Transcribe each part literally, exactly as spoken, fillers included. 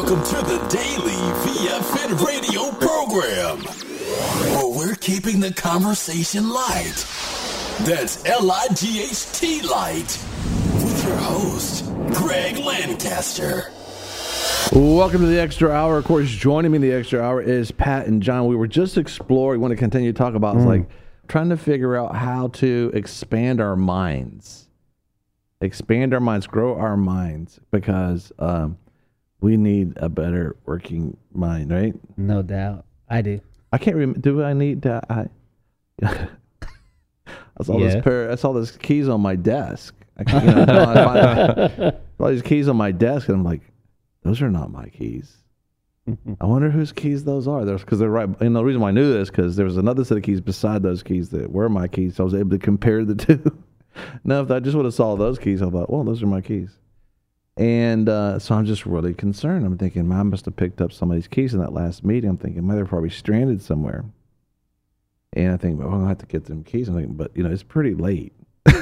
Welcome to the Daily V F N radio program, where we're keeping the conversation light. That's L I G H T light. With your host, Greg Lancaster. Welcome to the Extra Hour. Of course, joining me in the Extra Hour is Pat and John. We were just exploring, want to continue to talk about, mm. like trying to figure out how to expand our minds. Expand our minds, grow our minds, because um, we need a better working mind, right? No doubt. I do. I can't remember. Do I need to? I, I saw Yeah. this pair. I saw these keys on my desk. I, can't, you know, I find all these keys on my desk, and I'm like, those are not my keys. I wonder whose keys those are. There's because they're right. And the reason why I knew this because there was another set of keys beside those keys that were my keys. So I was able to compare the two. Now, if I just would have saw those keys, I thought, well, those are my keys. And uh, so I'm just really concerned. I'm thinking, man, I must have picked up somebody's keys in that last meeting. I'm thinking, man, they're probably stranded somewhere. And I think, well, I'm going to have to get them keys. I'm thinking, but, you know, it's pretty late.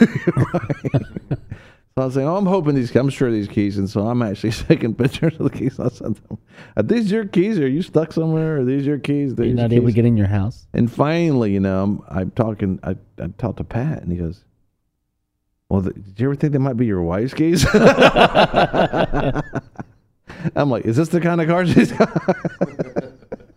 So I was saying, oh, I'm hoping these, I'm sure these keys. And so I'm actually taking pictures of the keys. I sent them. Are these your keys? Are you stuck somewhere? Are these your keys? You're not able to get in your house. And finally, you know, I'm, I'm talking, I, I talked to Pat, and he goes, well, the, did you ever think they might be your wife's keys? I'm like, is this the kind of car she's got?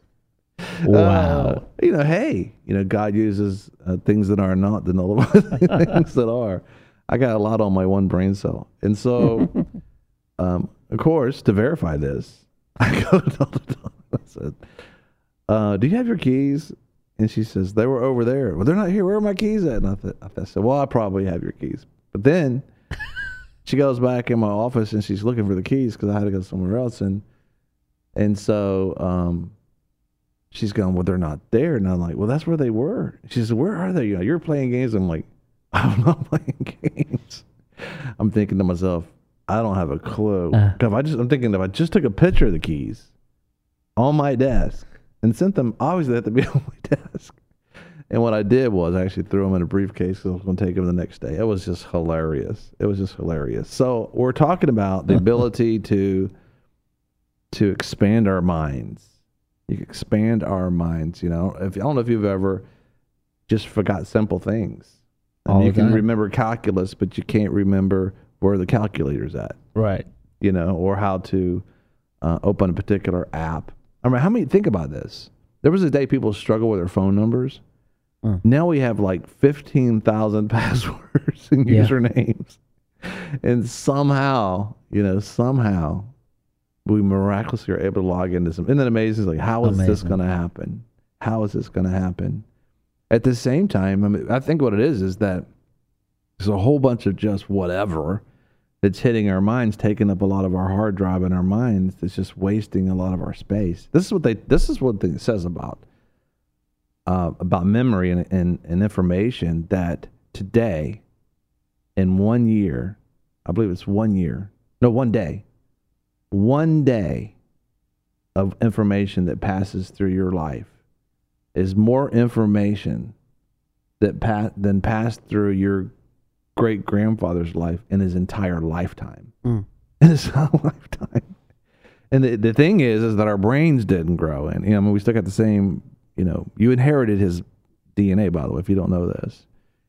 Wow. Uh, you know, hey, you know, God uses uh, things that are not to nullify things that are. I got a lot on my one brain cell. And so, um, of course, to verify this, I go to Delta. I said, uh, do you have your keys? And she says, they were over there. Well, they're not here. Where are my keys at? And I, th- I said, well, I probably have your keys. But then she goes back in my office and she's looking for the keys because I had to go somewhere else. And and so um, she's going, well, they're not there. And I'm like, well, that's where they were. She says, where are they? You know, you're playing games. I'm like, I'm not playing games. I'm thinking to myself, I don't have a clue. Uh. If I just, I'm thinking if I just took a picture of the keys on my desk and sent them, obviously they have to be on my desk. And what I did was I actually threw them in a briefcase because I was going to take them the next day. It was just hilarious. It was just hilarious. So we're talking about the ability to to expand our minds. You can expand our minds. You know, if I don't know if you've ever just forgot simple things. And All you the can time. remember calculus, but you can't remember where the calculator's at. Right. You know, or how to uh, open a particular app. I mean, how many? Think about this. There was a day people struggle with their phone numbers. Mm. Now we have like fifteen thousand passwords and Yeah. usernames. And somehow, you know, somehow we miraculously are able to log into some. Isn't that amazing? Like, how is this Amazing. going to happen? How is this going to happen? At the same time, I mean, I think what it is is that there's a whole bunch of just whatever that's hitting our minds, taking up a lot of our hard drive in our minds. That's just wasting a lot of our space. This is what they. This is what it says about uh, about memory and, and and information. That today, in one year, I believe it's one year. No, one day. One day of information that passes through your life is more information that pa- than passed through your great grandfather's life in his entire lifetime. Mm. In his whole lifetime. And the, the thing is, is that our brains didn't grow. And, you know, I mean, we still got the same, you know, you inherited his D N A, by the way, if you don't know this.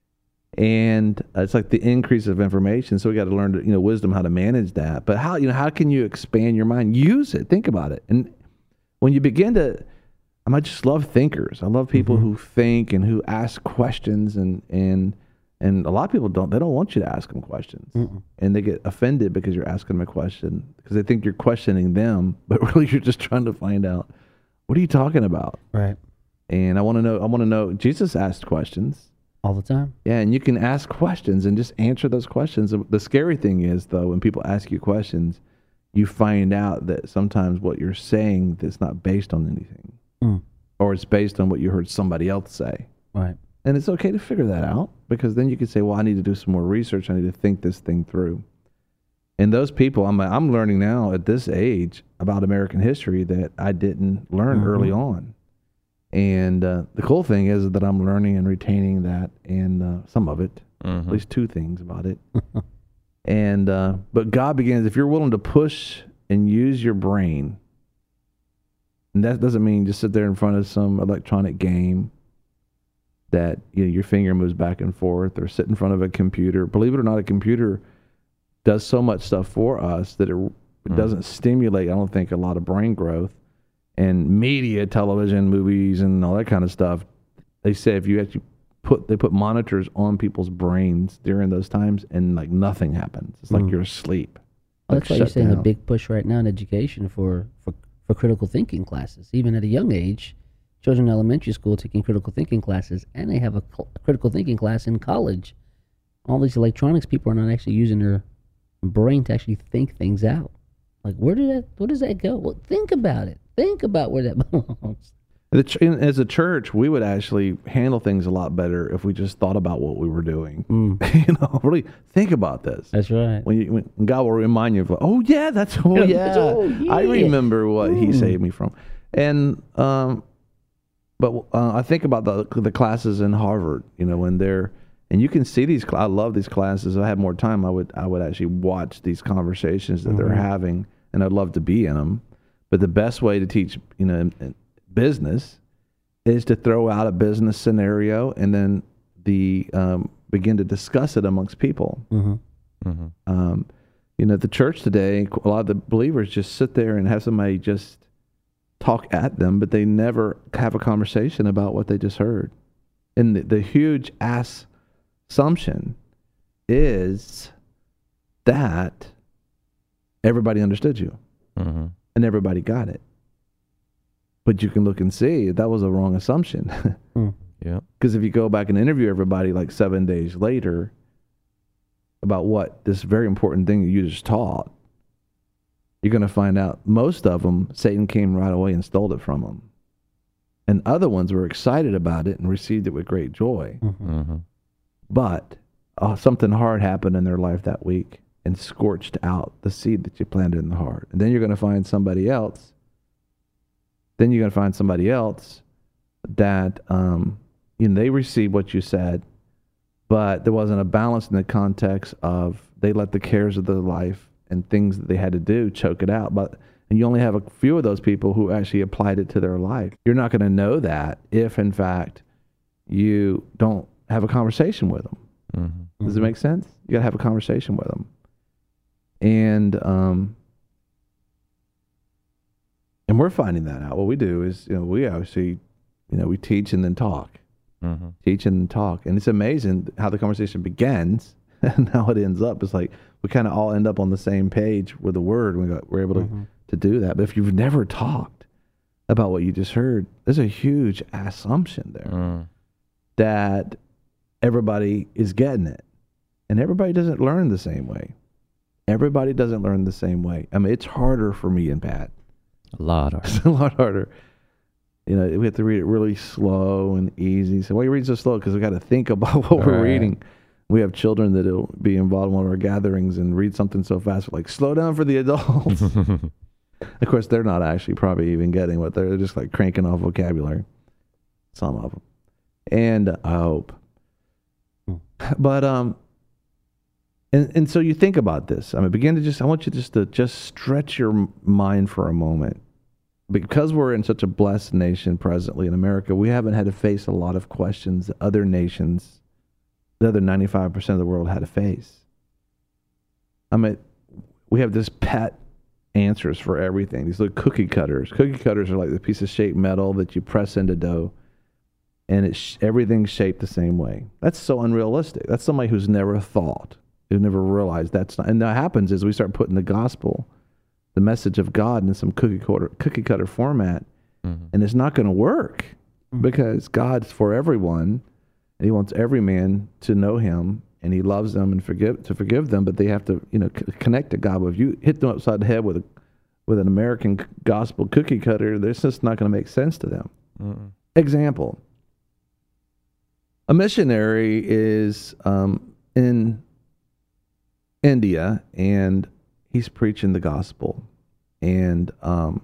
And uh, it's like the increase of information. So we got to learn, to, you know, wisdom, how to manage that. But how, you know, how can you expand your mind? Use it. Think about it. And when you begin to, I just love thinkers. I love people mm-hmm. who think and who ask questions, and and and a lot of people don't. They don't want you to ask them questions, Mm-mm. and they get offended because you're asking them a question because they think you're questioning them, but really you're just trying to find out, what are you talking about? Right. And I want to know. I want to know. Jesus asked questions all the time. Yeah, and you can ask questions and just answer those questions. The scary thing is, though, when people ask you questions, you find out that sometimes what you're saying is not based on anything. Mm. Or it's based on what you heard somebody else say. Right. And it's okay to figure that out, because then you can say, well, I need to do some more research. I need to think this thing through. And those people, I'm I'm learning now at this age about American history that I didn't learn mm-hmm. early on. And uh, the cool thing is that I'm learning and retaining that, and uh, some of it, mm-hmm. at least two things about it. and uh, But God begins, if you're willing to push and use your brain And that doesn't mean just sit there in front of some electronic game that you know, your finger moves back and forth, or sit in front of a computer. Believe it or not, a computer does so much stuff for us that it, it Mm. doesn't stimulate, I don't think, a lot of brain growth. And media, television, movies, and all that kind of stuff, they say if you actually put, they put monitors on people's brains during those times, and like nothing happens. It's like Mm. you're asleep. Well, Like, that's why you're shut seeing a down. big push right now in education for, for, for critical thinking classes. Even at a young age, children in elementary school taking critical thinking classes, and they have a cl- critical thinking class in college. All these electronics, people are not actually using their brain to actually think things out. Like, where did that, where does that go? Well, think about it. Think about where that belongs. The ch- in- As a church, we would actually handle things a lot better if we just thought about what we were doing. Mm, you know, really think about this. that's right. When, you, when God will remind you of, oh yeah, that's oh Yeah, yeah, that's- oh, I yeah. remember what He Mm. saved me from. And um, but uh, I think about the the classes in Harvard. You know, when they're and you can see these. cl- I love these classes. If I had more time, I would I would actually watch these conversations that they're Mhm. having, and I'd love to be in them. But the best way to teach, you know, in- in business is to throw out a business scenario and then the um, begin to discuss it amongst people. Mm-hmm. Mm-hmm. Um, you know, the church today, a lot of the believers just sit there and have somebody just talk at them, but they never have a conversation about what they just heard. And the, the huge ass assumption is that everybody understood you Mm-hmm. and everybody got it. But you can look and see that was a wrong assumption. Yeah. Because if you go back and interview everybody like seven days later about what this very important thing that you just taught, you're going to find out most of them, Satan came right away and stole it from them. And other ones were excited about it and received it with great joy. Mm-hmm. Mm-hmm. But uh, something hard happened in their life that week and scorched out the seed that you planted in the heart. And then you're going to find somebody else. Then you're going to find somebody else that, um, you know, they received what you said, but there wasn't a balance in the context of they let the cares of their life and things that they had to do choke it out. But and you only have a few of those people who actually applied it to their life. You're not going to know that if, in fact, you don't have a conversation with them. Mm-hmm. Does it make sense? You got to have a conversation with them. And um, and we're finding that out. What we do is, you know, we actually, you know, we teach and then talk. Mm-hmm. Teach and talk. And it's amazing how the conversation begins and how it ends up. It's like we kind of all end up on the same page with the word. We got, we're able to, Mm-hmm. to do that. But if you've never talked about what you just heard, there's a huge assumption there Mm. that everybody is getting it. And everybody doesn't learn the same way. Everybody doesn't learn the same way. I mean, it's harder for me and Pat. A lot. Are. It's a lot harder. You know, we have to read it really slow and easy. So why you read so slow? Because we got to think about what we're Right. reading. We have children that'll be involved in one of our gatherings and read something so fast, we're like, slow down for the adults. Of course, they're not actually probably even getting what they're, they're just like cranking off vocabulary. Some of them. And uh, I hope. Hmm. But, um, and, and so you think about this. I mean, begin to just, I want you just to just stretch your m- mind for a moment. Because we're in such a blessed nation presently in America, we haven't had to face a lot of questions that other nations, the other ninety-five percent of the world had to face. I mean, we have this pet answers for everything. These little cookie cutters. Cookie cutters are like the piece of shaped metal that you press into dough, and it's everything's shaped the same way. That's so unrealistic. That's somebody who's never thought, who never realized that's not. And what happens is we start putting the gospel, the message of God, in some cookie cutter cookie cutter format, Mm-hmm. and it's not going to work because God's for everyone, and He wants every man to know Him, and He loves them and forgive to forgive them, but they have to, you know, c- connect to God. But if you hit them upside the head with a with an American gospel cookie cutter, this just not going to make sense to them. Mm-hmm. Example: a missionary is um, in India, and he's preaching the gospel, and um,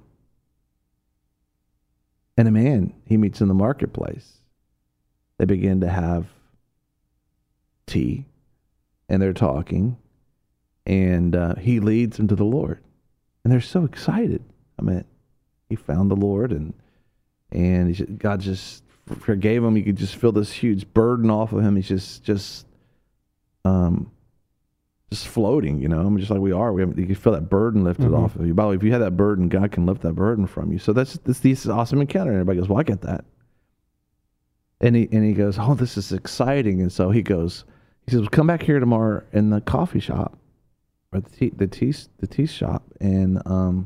and a man he meets in the marketplace. They begin to have tea, and they're talking, and uh, he leads them to the Lord, and they're so excited. I mean, he found the Lord, and and he, just- God just forgave him. You could just feel this huge burden off of him. He's just just um just floating, you know. I mean, just like we are. We have, you can feel that burden lifted Mhm. off of you. By the way, if you have that burden, God can lift that burden from you. So that's this this awesome encounter. And everybody goes, "Well, I get that." And he and he goes, "Oh, this is exciting." And so he goes, he says, well, "Come back here tomorrow in the coffee shop, or the tea the tea the tea shop, and um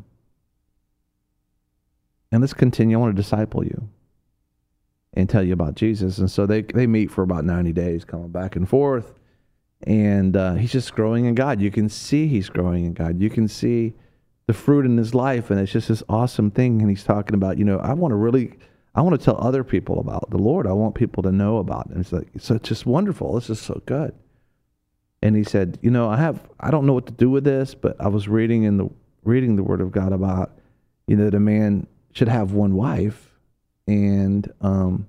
and let's continue. I want to disciple you and tell you about Jesus." And so they they meet for about ninety days, coming back and forth. And uh, he's just growing in God. You can see he's growing in God. You can see the fruit in his life, and it's just this awesome thing. And he's talking about, you know, I want to really, I want to tell other people about the Lord. I want people to know about it. And it's like, so it's just wonderful. This is so good. And he said, you know, I have, I don't know what to do with this, but I was reading in the reading the Word of God about, you know, that a man should have one wife, and um,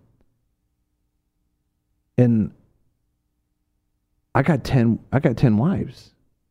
and I got ten. I got ten wives.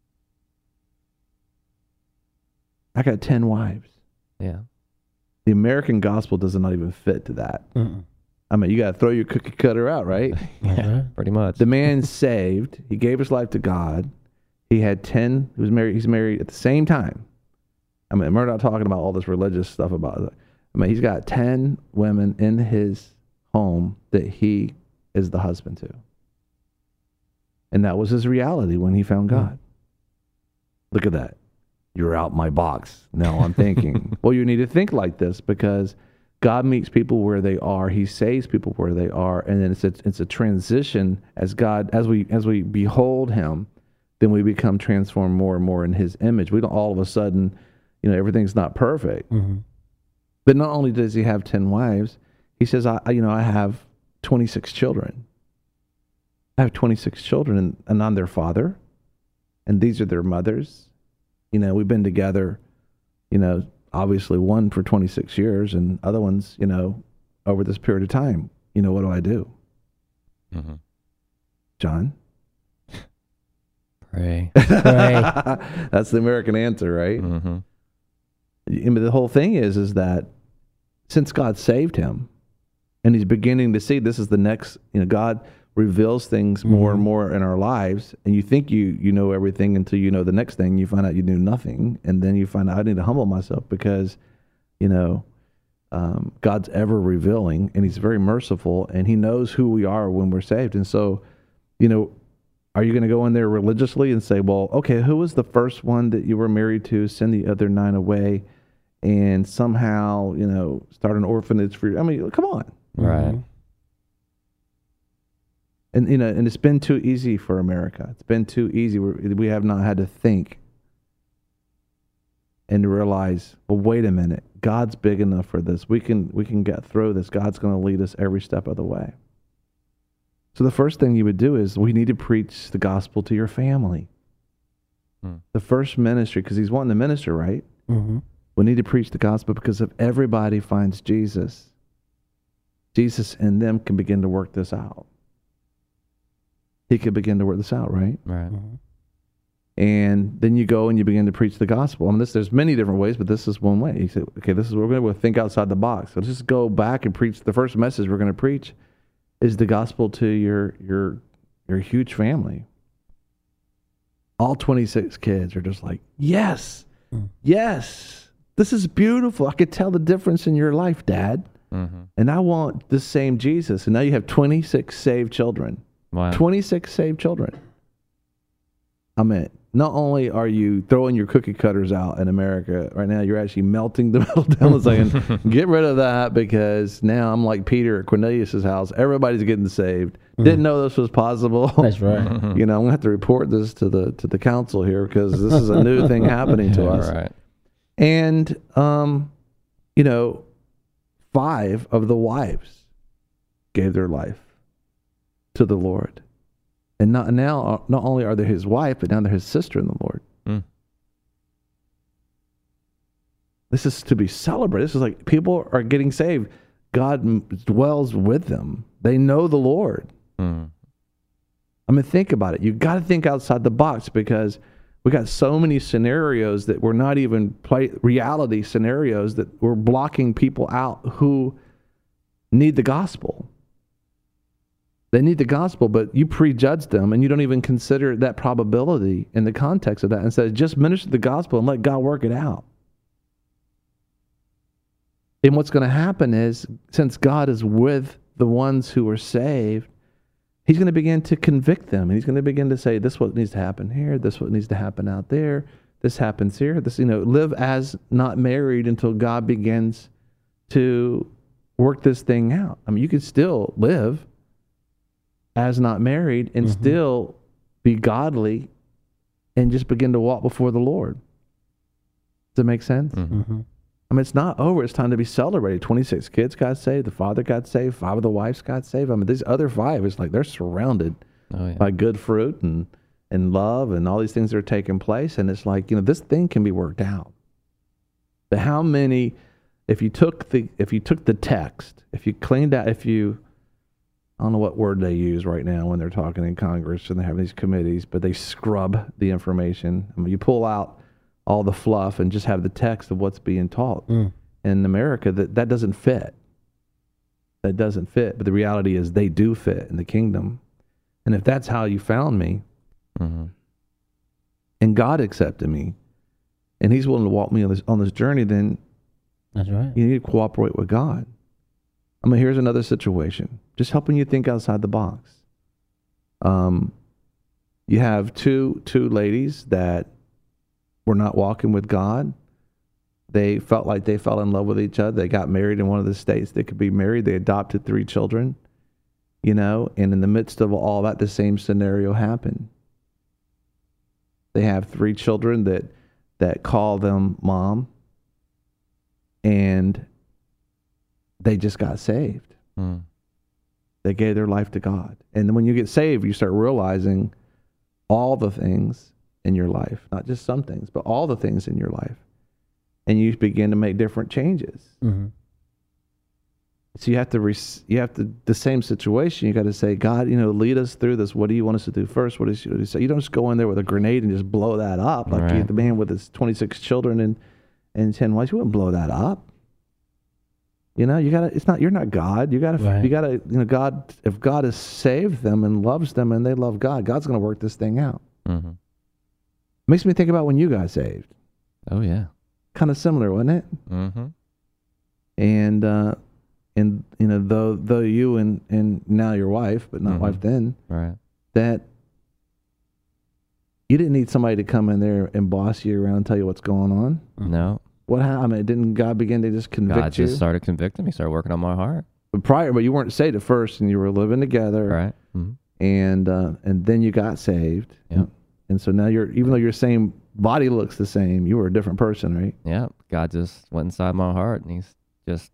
I got ten wives. Yeah. The American gospel does not even fit to that. Mm-mm. I mean, you got to throw your cookie cutter out, right? Yeah. Pretty much. The man's saved. He gave his life to God. He had ten. He was married. He's married at the same time. I mean, we're not talking about all this religious stuff about it. I mean, he's got ten women in his home that he is the husband to. And that was his reality when he found God. Look at that. You're out my box. Now I'm thinking, well, you need to think like this, because God meets people where they are. He saves people where they are. And then it's a, it's a transition as God, as we, as we behold him, then we become transformed more and more in his image. We don't all of a sudden, you know, everything's not perfect. Mm-hmm. But not only does he have ten wives, he says, I, you know, I have twenty-six children. I have twenty-six children, and, and I'm their father, and these are their mothers. You know, we've been together, you know, obviously one for twenty-six years, and other ones, you know, over this period of time. You know, what do I do? Mm-hmm. John? Pray. Pray. That's the American answer, right? Mm-hmm. I mean, the whole thing is, is that since God saved him, and he's beginning to see this is the next, you know, God reveals things more and more in our lives, and you think you you know everything until you know the next thing. You find out you knew nothing, and then you find out I need to humble myself, because, you know, um, God's ever revealing, and he's very merciful, and he knows who we are when we're saved. And so, you know, are you going to go in there religiously and say, well, okay, who was the first one that you were married to? Send the other nine away, and somehow, you know, start an orphanage for you. I mean, come on. Right. And, you know, and it's been too easy for America. It's been too easy. We're, we have not had to think and to realize, well, wait a minute. God's big enough for this. We can we can get through this. God's going to lead us every step of the way. So the first thing you would do is we need to preach the gospel to your family. Hmm. The first ministry, because he's wanting to minister, right? Mm-hmm. We need to preach the gospel, because if everybody finds Jesus, Jesus in them can begin to work this out. He could begin to work this out, right? Right. Mm-hmm. And then you go and you begin to preach the gospel. I mean, this, there's many different ways, but this is one way. You say, okay, this is what we're going to think outside the box. So just go back and preach. The first message we're going to preach is the gospel to your your your huge family. All twenty-six kids are just like, yes, Mm. yes, this is beautiful. I could tell the difference in your life, Dad. Mm-hmm. And I want the same Jesus. And now you have twenty-six saved children. Wow. twenty-six saved children. I mean, not only are you throwing your cookie cutters out in America right now, you're actually melting the metal down and saying, get rid of that, because now I'm like Peter at Cornelius' house. Everybody's getting saved. Didn't know this was possible. That's right. You know, I'm going to have to report this to the to the council here, because this is a new thing happening to Yeah, us. right. And, um, you know, five of the wives gave their life to the Lord. And not, now, not only are they his wife, but now they're his sister in the Lord. Mm. This is to be celebrated. This is like people are getting saved. God m- dwells with them. They know the Lord. Mm. I mean, think about it. You've got to think outside the box, because We got so many scenarios that were not even play, reality scenarios that we're blocking people out who need the gospel. They need the gospel, but you prejudge them and you don't even consider that probability in the context of that and say, just minister the gospel and let God work it out. And what's going to happen is, since God is with the ones who are saved, he's going to begin to convict them. And he's going to begin to say, this is what needs to happen here. This is what needs to happen out there. This happens here. This, you know, live as not married until God begins to work this thing out. I mean, you can still live as not married and mm-hmm. still be godly and just begin to walk before the Lord. Does that make sense? Mm-hmm. I mean, it's not over. It's time to be celebrated. twenty-six kids got saved. The father got saved. Five of the wives got saved. I mean, these other five, it's like they're surrounded oh, yeah. by good fruit and, and love and all these things that are taking place. And it's like, you know, this thing can be worked out. But how many, if you took the, if you took the text, if you cleaned out, if you, I don't know what word they use right now when they're talking in Congress and they have these committees, but they scrub the information. I mean, you pull out all the fluff and just have the text of what's being taught. Mm. In America, that, that doesn't fit. That doesn't fit. But the reality is they do fit in the kingdom. And if that's how you found me, mm-hmm. and God accepted me, and he's willing to walk me on this, on this journey, then that's right. You need to cooperate with God. I mean, here's another situation. Just helping you think outside the box. Um, you have two two ladies that were not walking with God. They felt like they fell in love with each other. They got married in one of the states they could be married. They adopted three children, you know, and in the midst of all that, the same scenario happened. They have three children that that call them mom, and they just got saved. Mm. They gave their life to God. And when you get saved, you start realizing all the things in your life, not just some things, but all the things in your life. And you begin to make different changes. Mm-hmm. So you have to, res- you have to, the same situation, you got to say, God, you know, lead us through this. What do you want us to do first? What is you say? You don't just go in there with a grenade and just blow that up. Like right. the man with his twenty-six children and, and ten wives, you wouldn't blow that up. You know, you gotta, it's not, you're not God. You gotta, right. you gotta, you know, God, if God has saved them and loves them and they love God, God's going to work this thing out. Mm-hmm. Makes me think about when you got saved. Oh, yeah. Kind of similar, wasn't it? Mm-hmm. And, uh, and, you know, though, though you and, and now your wife, but not mm-hmm. wife then, right. that you didn't need somebody to come in there and boss you around and tell you what's going on. No. What happened? Didn't God begin to just convict God you? just started convicting me, started working on my heart. But prior, but you weren't saved at first, and you were living together, Right. Mm-hmm. and uh, and then you got saved. Yep. And so now you're, even though your same body looks the same, you were a different person, right? Yeah. God just went inside my heart, and he's just,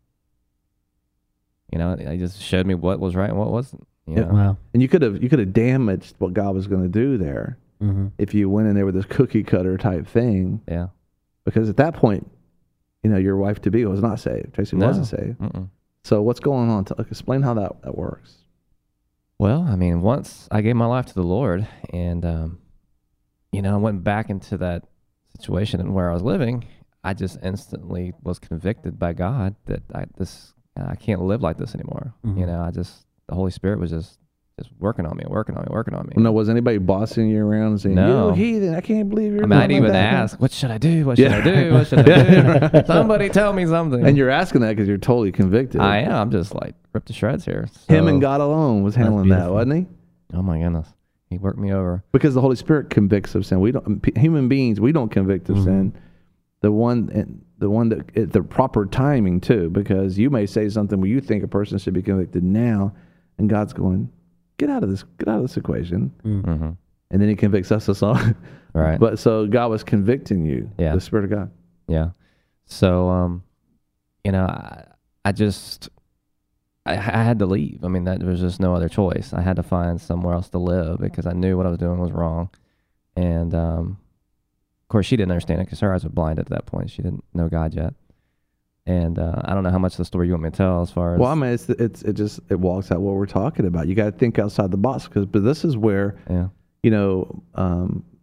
you know, he just showed me what was right and what wasn't. You Yeah. know? Wow. And you could have you could have damaged what God was going to do there Mm-hmm. if you went in there with this cookie cutter type thing, Yeah. because at that point, you know, your wife to be was not saved. Tracy No. wasn't saved. Mm-mm. So what's going on? Tell- Explain how that, that works. Well, I mean, once I gave my life to the Lord, and um, you know, I went back into that situation where I was living, I just instantly was convicted by God that I this I can't live like this anymore. Mhm. You know, I just the Holy Spirit was just just working on me, working on me, working on me. No, was anybody bossing you around and saying, No. "You heathen! I can't believe you're." I mean, I doing didn't even that." ask, what should I do? What should Yeah. I do? What should I do? Somebody tell me something. And you're asking that because you're totally convicted. I am. I'm just like ripped to shreds here. Him So- and God alone was handling that, beautiful. wasn't he? Oh my goodness, he worked me over. Because the Holy Spirit convicts of sin. We don't. p- Human beings, we don't convict of Mhm. sin. The one, and the one that at the proper timing too. Because you may say something where you think a person should be convicted now, and God's going, "Get out of this. Get out of this equation." Mm-hmm. And then He convicts us of all. Right. But so God was convicting you. Yeah. The Spirit of God. Yeah. So, um, you know, I, I just, I, I had to leave. I mean, that there was just no other choice. I had to find somewhere else to live because I knew what I was doing was wrong. And, um, of course, she didn't understand it because her eyes were blinded at that point. She didn't know God yet. And uh, I don't know how much of the story you want me to tell as far as. Well, I mean, it's it's it just it walks out what we're talking about. You got to think outside the box because, but this is where yeah. you know um, the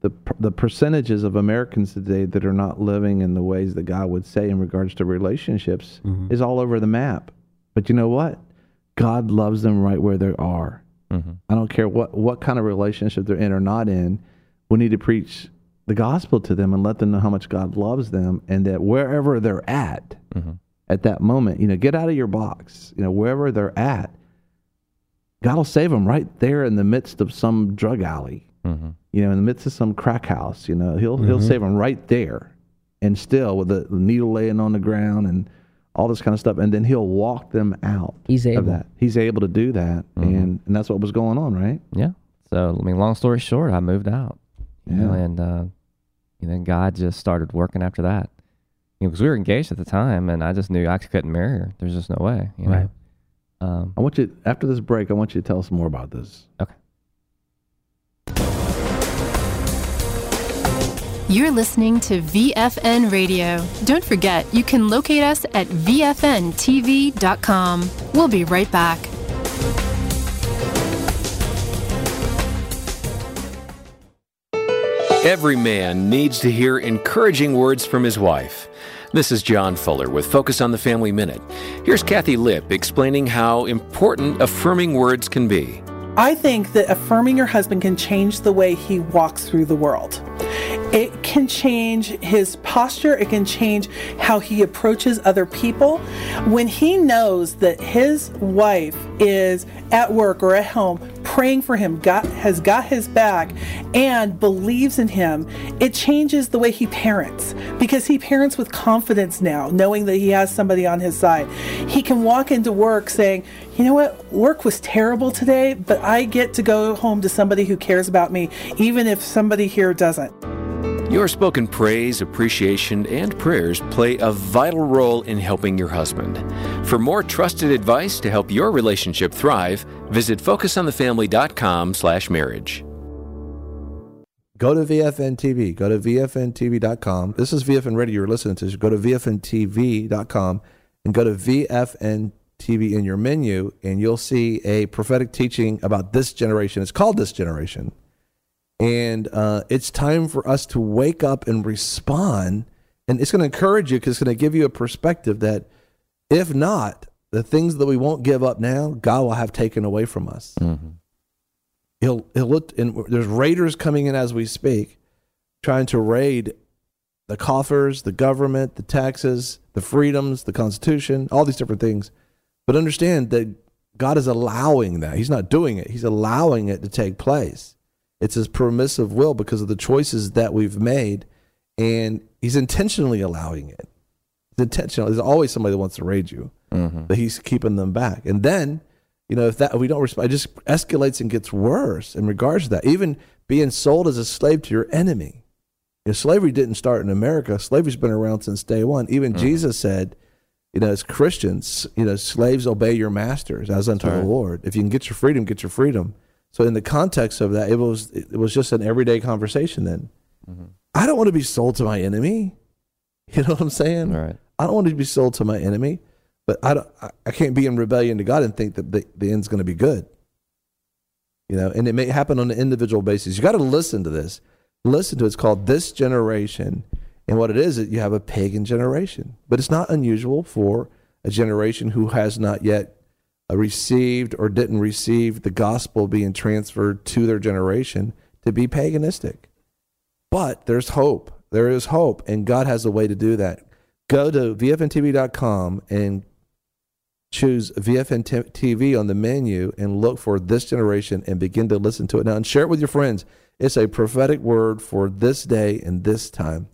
the the percentages of Americans today that are not living in the ways that God would say in regards to relationships Mhm. is all over the map. But you know what? God loves them right where they are. Mm-hmm. I don't care what, what kind of relationship they're in or not in. We need to preach the gospel to them and let them know how much God loves them, and that wherever they're at, Mm-hmm. at that moment, you know, get out of your box. You know, wherever they're at, God will save them right there in the midst of some drug alley. Mm-hmm. You know, in the midst of some crack house. You know, he'll he'll Mhm. save them right there, and still with the, the needle laying on the ground and all this kind of stuff, and then he'll walk them out. He's of able. that. He's able to do that, Mhm. and and that's what was going on, right? Yeah. So, I mean, long story short, I moved out, you know, Yeah. and, uh, and then God just started working after that. You know, because we were engaged at the time, and I just knew I couldn't marry her. There's just no way, you know. Right. Um, I want you after this break. I want you to tell us more about this. okay. You're listening to V F N Radio. Don't forget, you can locate us at V F N T V dot com. We'll be right back. Every man needs to hear encouraging words from his wife. This is John Fuller with Focus on the Family Minute. Here's Kathy Lipp explaining how important affirming words can be. I think that affirming your husband can change the way he walks through the world. It can change his posture. It can change how he approaches other people. When he knows that his wife is at work or at home praying for him, got, has got his back, and believes in him, it changes the way he parents, because he parents with confidence now, knowing that he has somebody on his side. He can walk into work saying, you know what, work was terrible today, but I get to go home to somebody who cares about me, even if somebody here doesn't. Your spoken praise, appreciation, and prayers play a vital role in helping your husband. For more trusted advice to help your relationship thrive, visit focus on the family dot com slash marriage. Go to V F N T V. Go to V F N T V dot com. This is V F N Radio you're listening to. So go to V F N T V dot com and go to V F N T V in your menu, and you'll see a prophetic teaching about this generation. It's called This Generation. And uh, it's time for us to wake up and respond. And it's going to encourage you, because it's going to give you a perspective that if not, the things that we won't give up now, God will have taken away from us. Mm-hmm. He'll, he'll look, and there's raiders coming in as we speak, trying to raid the coffers, the government, the taxes, the freedoms, the Constitution, all these different things. But understand that God is allowing that. He's not doing it. He's allowing it to take place. It's his permissive will because of the choices that we've made, and he's intentionally allowing it. It's intentional. There's always somebody that wants to raid you, Mm-hmm. but he's keeping them back. And then, you know, if that if we don't respond, it just escalates and gets worse in regards to that. Even being sold as a slave to your enemy. You know, slavery didn't start in America. Slavery's been around since day one. Even Mm-hmm. Jesus said, you know, as Christians, you know, slaves obey your masters as unto That's the right. Lord. If you can get your freedom, get your freedom. So in the context of that, it was it was just an everyday conversation then. Mm-hmm. I don't want to be sold to my enemy. You know what I'm saying? Right. I don't want to be sold to my enemy, but I, don't, I, I can't be in rebellion to God and think that the, the end's going to be good. You know, and it may happen on an individual basis. You got to listen to this. Listen to it. It's called This Generation. And what it is, is you have a pagan generation. But it's not unusual for a generation who has not yet received or didn't receive the gospel being transferred to their generation to be paganistic. But there's hope. There is hope, and God has a way to do that. Go to V F N T V dot com and choose V F N T V on the menu and look for This Generation and begin to listen to it now and share it with your friends. It's a prophetic word for this day and this time.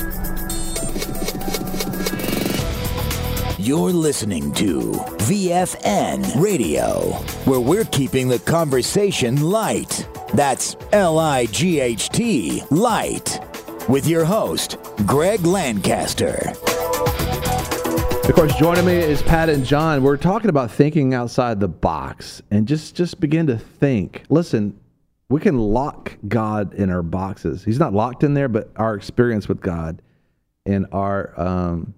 You're listening to V F N Radio, where we're keeping the conversation light. That's L I G H T, light. With your host, Greg Lancaster. Of course, joining me is Pat and John. We're talking about thinking outside the box and just, just begin to think. Listen, we can lock God in our boxes. He's not locked in there, but our experience with God and our um,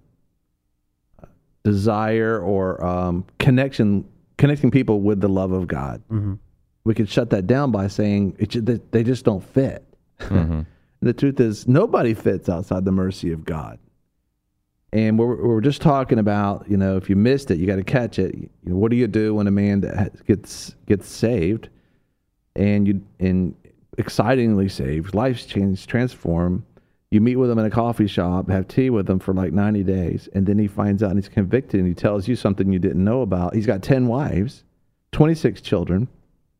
desire or um, connection, connecting people with the love of God. Mm-hmm. We could shut that down by saying it, ju- they just don't fit. Mm-hmm. And the truth is, nobody fits outside the mercy of God. And we're, we're just talking about, you know, if you missed it, you got to catch it. You know, what do you do when a man that gets gets saved, and you and excitingly saved, life's changed, transformed? You meet with him in a coffee shop, have tea with him for like ninety days, and then he finds out and he's convicted, and he tells you something you didn't know about. He's got ten wives, twenty-six children,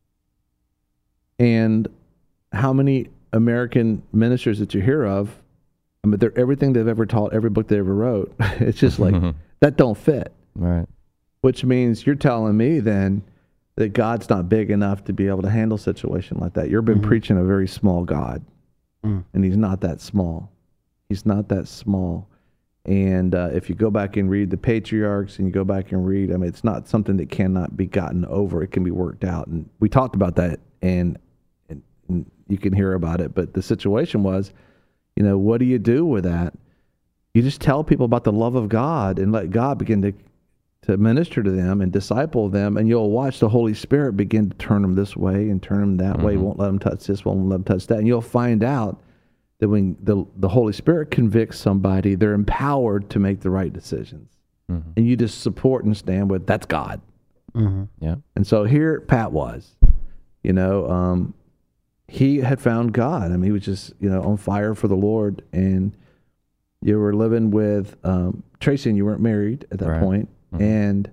and how many American ministers that you hear of, I mean, they're everything they've ever taught, every book they ever wrote. It's just like, that don't fit. Right. Which means you're telling me then that God's not big enough to be able to handle a situation like that. You've been mm-hmm. preaching a very small God, mm. and he's not that small. He's not that small. And uh, if you go back and read the patriarchs and you go back and read, I mean, it's not something that cannot be gotten over. It can be worked out. And we talked about that, and, and, and you can hear about it. But the situation was, you know, what do you do with that? You just tell people about the love of God and let God begin to to minister to them and disciple them, and you'll watch the Holy Spirit begin to turn them this way and turn them that mm-hmm. way. Won't let them touch this, won't let them touch that. And you'll find out that when the the Holy Spirit convicts somebody, they're empowered to make the right decisions. Mm-hmm. And you just support and stand with, that's God. Mm-hmm. Yeah. And so here Pat was, you know, um, he had found God. I mean, he was just, you know, on fire for the Lord. And you were living with um, Tracy, and you weren't married at that right. point. Mm-hmm. And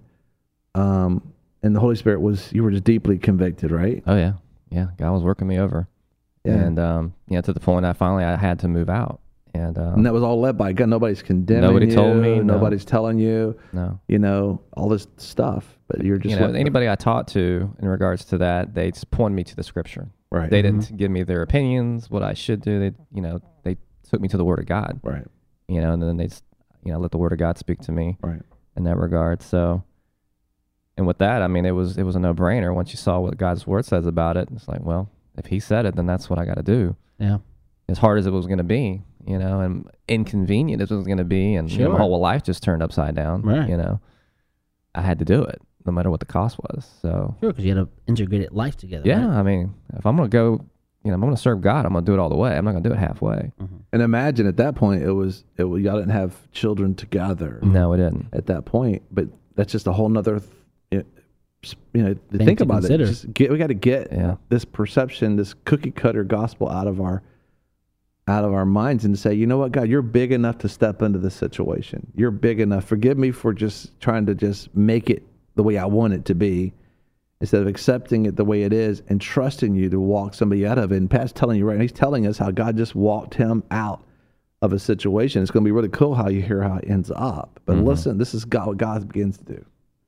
um, and the Holy Spirit was, you were just deeply convicted, right? Oh, yeah. Yeah. God was working me over. Yeah. And, um, you know, to the point I finally I had to move out. And, um, and that was all led by God. Nobody's condemning nobody you. told me. Nobody's no. telling you. No. You know, all this stuff. But you're just... You know, anybody I talked to in regards to that, they just pointed me to the scripture. Right. They mm-hmm. didn't give me their opinions, what I should do. They, you know, they took me to the Word of God. Right. You know, and then they, you know, let the Word of God speak to me. Right. In that regard. So, and with that, I mean, it was it was a no brainer once you saw what God's Word says about it. It's like, well, if He said it, then that's what I got to do. Yeah. As hard as it was going to be, you know, and inconvenient as it was going to be, and sure. you know, my whole life just turned upside down. Right. You know, I had to do it, no matter what the cost was. So sure, because you had to integrate life together. Yeah, right? I mean, if I'm going to go, you know, I'm going to serve God, I'm going to do it all the way. I'm not going to do it halfway. Mm-hmm. And imagine at that point, it was, it was y'all didn't have children together. No, we didn't. At that point, but that's just a whole nother, you know, Thing think to about consider. it. Just get, we got to get Yeah. this perception, this cookie cutter gospel out of our, out of our minds, and say, you know what, God, you're big enough to step into this situation. You're big enough. Forgive me for just trying to just make it the way I want it to be, instead of accepting it the way it is and trusting you to walk somebody out of it. And Pat's telling you right now, he's telling us how God just walked him out of a situation. It's going to be really cool how you hear how it ends up. But mm-hmm. listen, this is God, what God begins to do.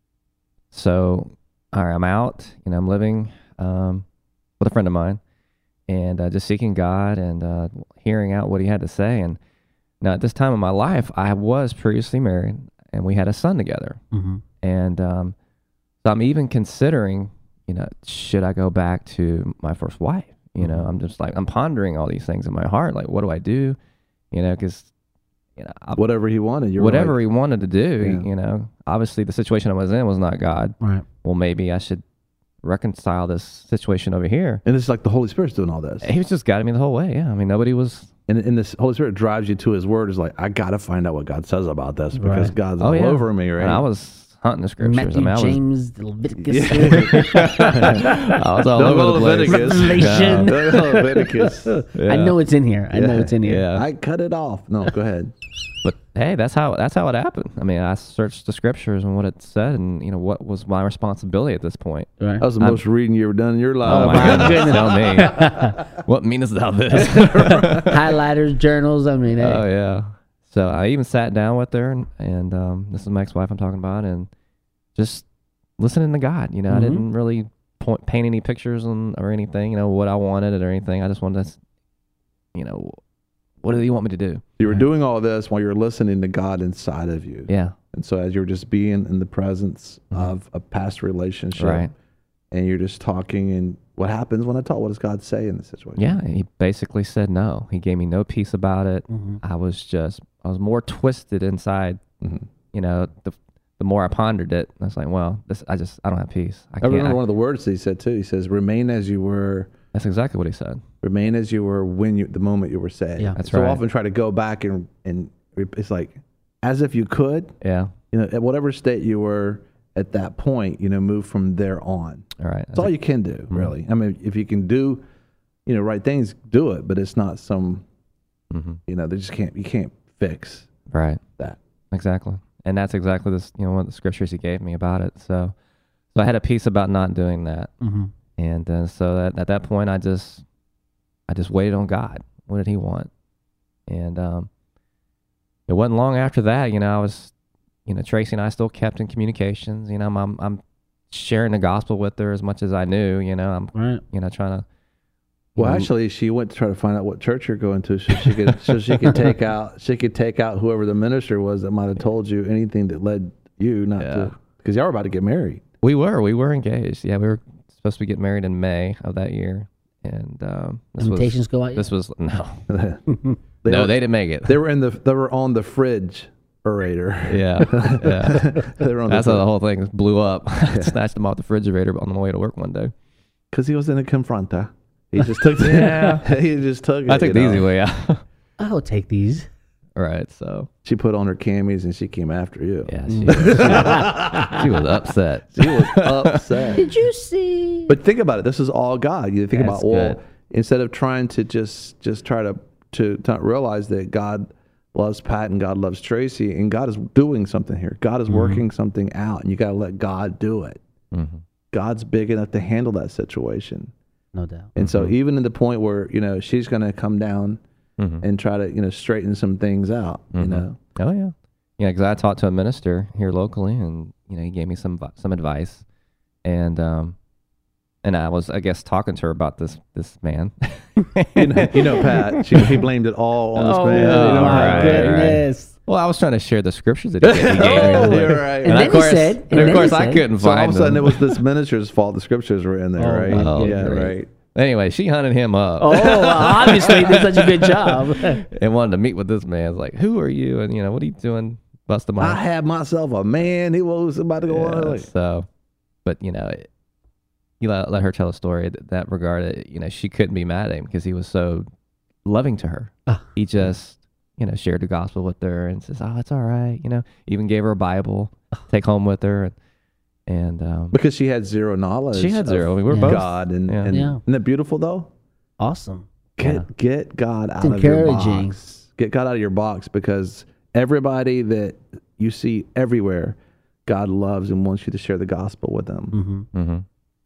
So, all right, I'm out. You know, I'm living um, with a friend of mine, and uh, just seeking God and uh, hearing out what He had to say. And now, at this time in my life, I was previously married, and we had a son together. Mm-hmm. And um, so, I'm even considering, you know, should I go back to my first wife? You know, I'm just like, I'm pondering all these things in my heart. Like, what do I do? You know, because you know, I, whatever he wanted, you're whatever like, he wanted to do. Yeah. You know, obviously the situation I was in was not God. Right. Well, maybe I should reconcile this situation over here. And it's like the Holy Spirit's doing all this. He was just guiding me the whole way. Yeah, I mean, nobody was. And, and this Holy Spirit drives you to His Word. Is like, I got to find out what God says about this, because Right. God's Oh, all yeah. over me, right? And I was hunting the scriptures. Matthew, I mean, I was, James, Leviticus, I was all Don't go over the place. Leviticus. Revelation. Don't go Leviticus. Yeah. I know it's in here. I know Yeah. it's in here. Yeah. I cut it off. No, go ahead. But hey, that's how that's how it happened. I mean, I searched the scriptures and what it said, and you know what was my responsibility at this point. Right. That was the I'm- most reading you ever done in your life. Oh, my goodness! Tell me, what meanest thou this? Highlighters, journals. I mean, hey. Oh yeah. So I even sat down with her, and, and um, this is my ex-wife I'm talking about, and just listening to God. You know, Mhm. I didn't really point, paint any pictures on, or anything. You know what I wanted or anything. I just wanted to, you know, what do you want me to do? You were doing all this while you're listening to God inside of you. Yeah. And so as you're just being in the presence Mhm. of a past relationship, Right. and you're just talking, and what happens when I talk? What does God say in this situation? Yeah. He basically said no. He gave me no peace about it. Mhm. I was just, I was more twisted inside. Mm-hmm. You know, the the more I pondered it, I was like, well, this, I just, I don't have peace. I I can't. remember I- one of the words that he said too. He says, remain as you were That's exactly what he said. Remain as you were when you, the moment you were saved. Yeah. That's so right. often try to go back and, and it's like, as if you could, Yeah. you know, at whatever state you were at that point, you know, move from there on. All right. That's all you can do, really. I mean, if you can do, you know, right things, do it, but it's not some, Mm-hmm. you know, they just can't, you can't fix Right. that. Exactly. And that's exactly this, you know, one of the scriptures he gave me about it. So, so I had a piece about not doing that. Mm-hmm. And uh, so that, at that point, I just, I just waited on God. What did he want? And um, it wasn't long after that, you know, I was, you know, Tracy and I still kept in communications. You know, I'm, I'm, I'm sharing the gospel with her as much as I knew, you know, I'm, Right. you know, trying to. you Well, know, actually, she went to try to find out what church you're going to, so she could, so she could take out, she could take out whoever the minister was that might have told you anything that led you not Yeah. to, because y'all were about to get married. We were, we were engaged. Yeah, we were supposed to be getting married in May of that year. And um, this Invitations was, go out yet? This was, no, They no, were, they didn't make it. They were in the, they were on the fridge orator. Yeah, yeah. They were on That's the how the whole thing blew up. I snatched them off the refrigerator on the way to work one day. because he was in a confronta. He just took, Yeah. he just took it. I took you the know. easy way out. I'll take these. Right, so She put on her camis and she came after you. yeah, she, she, she was upset. She was upset. Did you see? But think about it. This is all God. You think That's about, well, good. instead of trying to just just try to, to to not realize that God loves Pat and God loves Tracy and God is doing something here. God is Mm-hmm. working something out, and you got to let God do it. Mm-hmm. God's big enough to handle that situation. No doubt. And Mm-hmm. so even in the point where, you know, she's going to come down Mhm. and try to, you know, straighten some things out, you Mhm. know. Oh yeah, yeah. Because I talked to a minister here locally, and you know, he gave me some vi- some advice, and um, and I was, I guess, talking to her about this this man. You know, you know Pat, she, he blamed it all on this Oh, man. yeah. You know, my Pat. goodness. Well, I was trying to share the scriptures that he gave, he gave me. Oh, Like- you're right. And And, then of he course, said- and and of then course, he I said- couldn't So all find of a sudden, them. it was this minister's fault. The scriptures were in there, Oh, right? my Oh, yeah, great. right. Anyway, she hunted him up. Oh, well, obviously, did such a good job. And wanted to meet with this man. It's like, who are you? And you know, what are you doing? Busting my. I had myself a man. He was about to go Yeah, on. Like, so, but you know, it, you let, let her tell a story that, that regard. It, you know, she couldn't be mad at him because he was so loving to her. Ah. He just, you know, shared the gospel with her and says, "Oh, it's all right." You know, even gave her a Bible, to take home with her, and, and um, because she had zero knowledge. she had of zero. I mean, we were Yeah. both. God, and, Yeah. and Yeah. isn't that beautiful though? Awesome. Get Yeah. get God out It's of your encouraging. box. Get God out of your box, because everybody that you see everywhere, God loves and wants you to share the gospel with them. Mm-hmm. hmm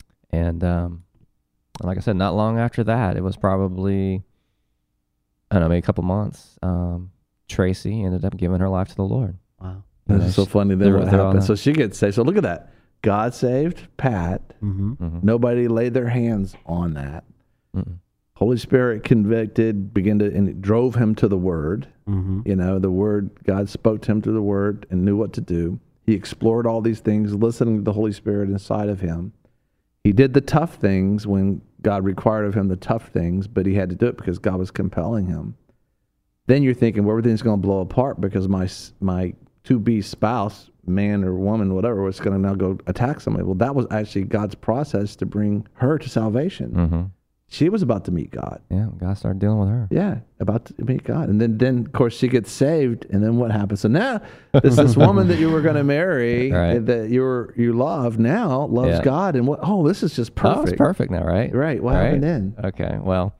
And um, like I said, not long after that, it was probably, I don't know, maybe a couple months. Um, Tracy ended up giving her life to the Lord. Wow. You This know, is so she- funny. they Then were- what they were on happened? that. So she gets saved. So look at that. God saved Pat. Mm-hmm. Mhm. Nobody laid their hands on that. Mm-mm. Holy Spirit convicted, began to, and it drove him to the Word. Mm-hmm. You know, the Word, God spoke to him through the Word and knew what to do. He explored all these things, listening to the Holy Spirit inside of him. He did the tough things when God required of him the tough things, but he had to do it because God was compelling him. Then you're thinking, well, everything's going to blow apart because my my to-be spouse, man or woman, whatever, was going to now go attack somebody. Well, that was actually God's process to bring her to salvation. Mm-hmm. She was about to meet God. Yeah, God started dealing with her. Yeah, about to meet God. And then, then of course, she gets saved. And then what happens? So now, this this woman that you were going to marry, Right. that you were, you love now, loves Yeah. God. And what? Oh, this is just perfect. Oh, it's perfect now, right? Right. What Right? happened then? Okay. Well,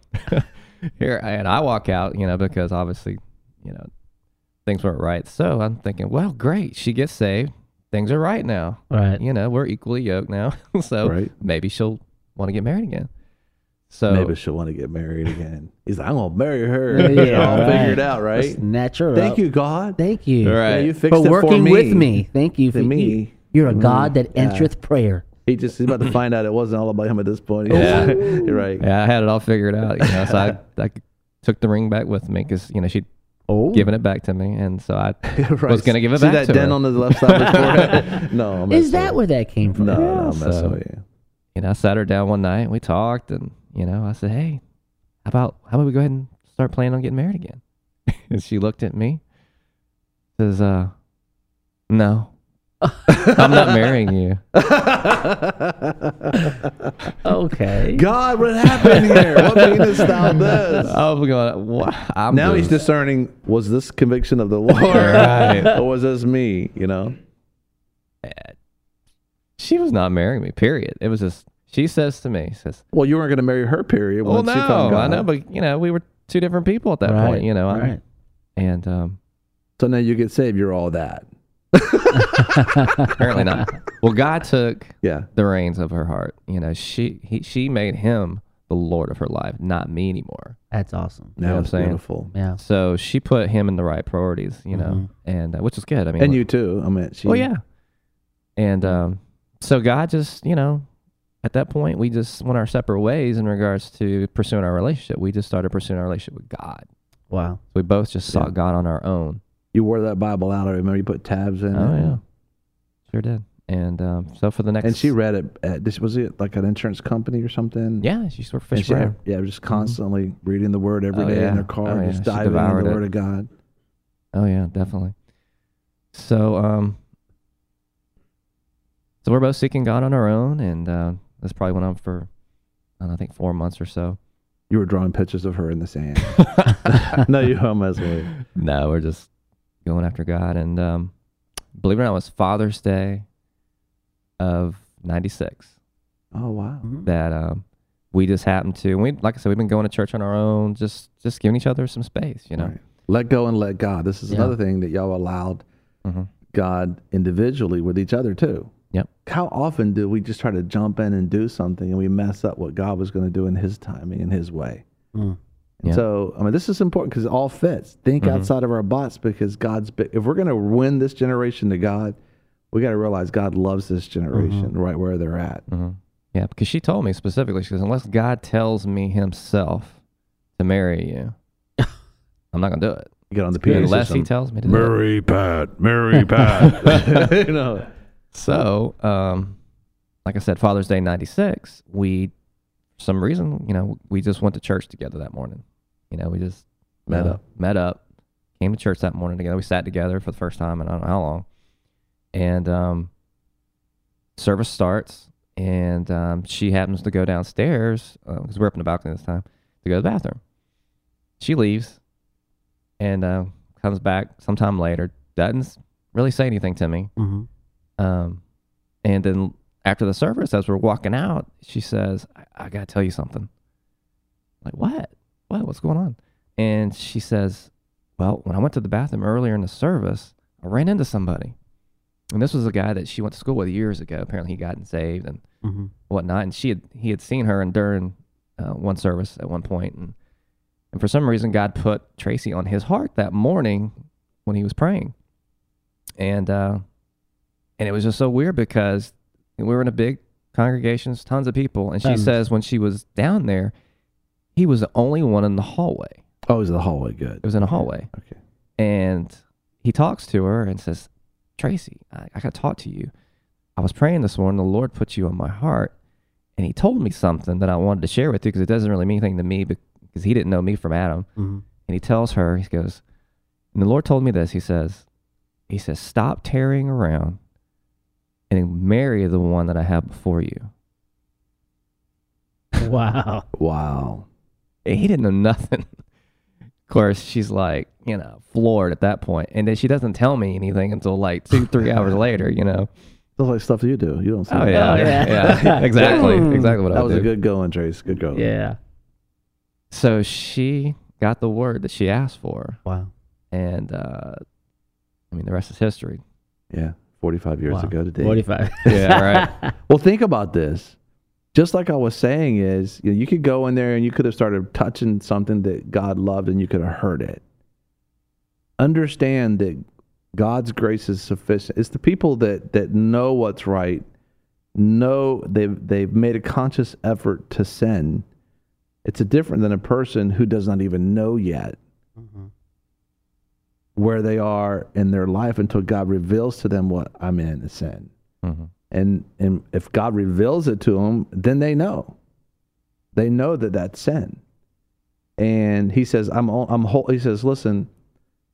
here and I walk out, you know, because obviously, you know, things weren't right. So I'm thinking, well, great. She gets saved. Things are right now. Right. You know, we're equally yoked now. so Right. maybe she'll want to get married again. So Maybe she'll want to get married again. He's like, I'm going to marry her. Yeah, Yeah, all right. figured out, right? Snatch her Thank up. you, God. Thank you. Right. Yeah, you fixed For it working for me. with me. Thank you for To me. you- You're a God that Yeah. entereth prayer. He just he's about to find out it wasn't all about him at this point. Yeah. You're right. yeah, I had it all figured out. You know, so I, I took the ring back with me because you know she'd Oh. given it back to me, and so I Right. was going to give it See back that to dent her. on the left side of his forehead? No, I'm Is messing that with where that came you. from? No, no, Yeah, I'm messing so- with you. you know, I sat her down one night. We talked, and you know, I said, "Hey, how about how about we go ahead and start planning on getting married again?" And she looked at me, says, "Uh, no." I'm not marrying you. Okay. God, what happened here? What made us stop this? I was going, what? I'm Now he's just, discerning, was this conviction of the Lord? Right. Or was this me, you know? she was not marrying me, period. It was just, she says to me, says, Well, you weren't going to marry her, period. well, once no, you found God. I know, but, you know, we were two different people at that Right, point, you know. I'm- right. And um, So now you get saved, you're all that. apparently not. Well, God took Yeah. the reins of her heart. You know, she he, she made him the Lord of her life, not me anymore. That's awesome. That know what was I'm saying? beautiful. Yeah. So she put him in the right priorities, you know, Mhm. and uh, which is good. I mean, And look- you too. I mean, she, well, yeah. And um, so God just, you know, at that point, we just went our separate ways in regards to pursuing our relationship. We just started pursuing our relationship with God. Wow. We both just sought Yeah. God on our own. You wore that Bible out. I remember you put tabs in Oh it. yeah, sure did. And um, so for the next, And she read it at this, was it like an insurance company or something? yeah, she worked for And Fish she Brown. had, yeah, just constantly reading the word every Oh, day yeah. in her car, Oh, yeah. just She diving into devoured the it. word of God. Oh yeah, definitely. So um, so we're both seeking God on our own, and uh, this probably went on for, I don't know, I think four months or so. You were drawing pictures of her in the sand. No, you I'm messing with you. No, we're just going after God. And um, believe it or not, it was Father's Day of ninety-six Oh, wow. Mhm. that um, we just happened to, and we, like I said, we've been going to church on our own, just just giving each other some space, you know. Right. Let go and let God. This is Yeah. another thing that y'all allowed hmm God individually with each other too. Yep. How often do we just try to jump in and do something and we mess up what God was going to do in his timing, in his way? Mm. And Yeah. so, I mean, this is important because it all fits. Think Mhm. outside of our box because God's, bi- if we're going to win this generation to God, we got to realize God loves this generation right where they're at. hmm Yeah, because she told me specifically, she goes, unless God tells me himself to marry you, I'm not going to do it. You get on the P A Unless system. he tells me to do it. Mary Pat, Mary Pat. you know, So, um, like I said, Father's Day ninety-six, we, for some reason, you know, we just went to church together that morning. You know, we just Met uh, up. Met up, came to church that morning together. We sat together for the first time in I don't know how long. And um, service starts, and um, she happens to go downstairs, because we're up in the balcony this time, to go to the bathroom. She leaves and uh, comes back sometime later, doesn't really say anything to me. Mhm. Um, and then after the service, as we're walking out, she says, I, I got to tell you something. I'm like, what? What? What's going on? And she says, well, when I went to the bathroom earlier in the service, I ran into somebody. And this was a guy that she went to school with years ago. Apparently he gotten saved and Mhm. whatnot. And she had, he had seen her and during uh, one service at one point. And, and for some reason, God put Tracy on his heart that morning when he was praying. And, uh, and it was just so weird because we were in a big congregation, tons of people. And she Tons. says when she was down there, he was the only one in the hallway. oh, is the hallway good? It was in a hallway. Okay. And he talks to her and says, Tracy, I, I got to talk to you. I was praying this morning. The Lord put you on my heart. And he told me something that I wanted to share with you because it doesn't really mean anything to me because he didn't know me from Adam. Mhm. And he tells her, he goes, and the Lord told me this. He says, he says, stop tarrying around and marry the one that I have before you. Wow. Wow. And he didn't know nothing. Of course, she's like, you know, floored at that point. And then she doesn't tell me anything until like two, three hours later, you know. That's like stuff you do. You don't say Oh, that. yeah. Oh, yeah. yeah. yeah, exactly. Mm. Exactly what I That was do. a good going, Trace. Good going. Yeah. So she got the word that she asked for. Wow. And, uh, I mean, the rest is history. Yeah. forty-five years Wow. ago today. forty-five. Yeah, right. Well, think about this. Just like I was saying is, you know, you could go in there and you could have started touching something that God loved and you could have heard it. Understand that God's grace is sufficient. It's the people that, that know what's right, know they've, they've made a conscious effort to sin. It's a different than a person who does not even know yet Mhm. where they are in their life until God reveals to them what I'm in is sin. hmm And and if God reveals it to them, then they know. They know that that's sin. And he says, "I'm all- I'm whole." He says, "Listen,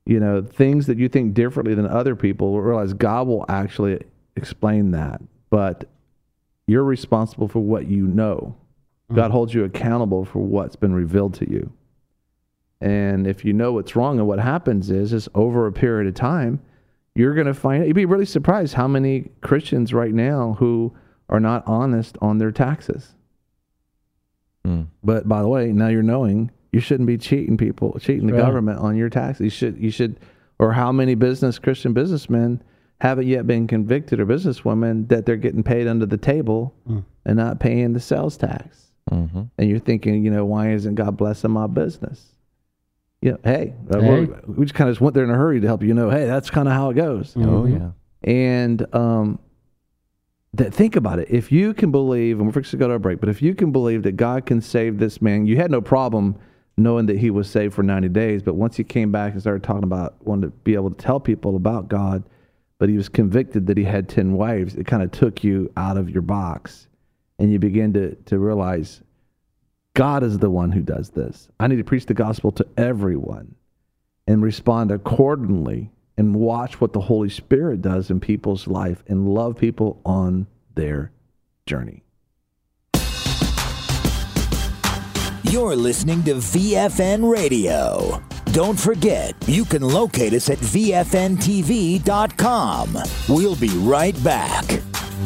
you know, things that you think differently than other people, realize God will actually explain that. But you're responsible for what you know. Mm-hmm. God holds you accountable for what's been revealed to you. And if you know what's wrong, and what happens is, is over a period of time, you're going to find it. You'd be really surprised how many Christians right now who are not honest on their taxes. Mm. But by the way, now you're knowing you shouldn't be cheating people, cheating the right. government on your taxes. You should, you should, or how many business Christian businessmen haven't yet been convicted, or businesswomen, that they're getting paid under the table mm. and not paying the sales tax. Mm-hmm. And you're thinking, you know, why isn't God blessing my business? You know, hey, uh, hey. we just kind of went there in a hurry to help you know, hey, that's kind of how it goes. Mm-hmm. Oh, yeah. And um, that, think about it. If you can believe, and we're fixing to go to a break, but if you can believe that God can save this man, you had no problem knowing that he was saved for ninety days, but once he came back and started talking about wanting to be able to tell people about God, but he was convicted that he had ten wives, it kind of took you out of your box, and you begin to, to realize God is the one who does this. I need to preach the gospel to everyone and respond accordingly and watch what the Holy Spirit does in people's life and love people on their journey. You're listening to V F N Radio. Don't forget, you can locate us at V F N T V dot com. We'll be right back.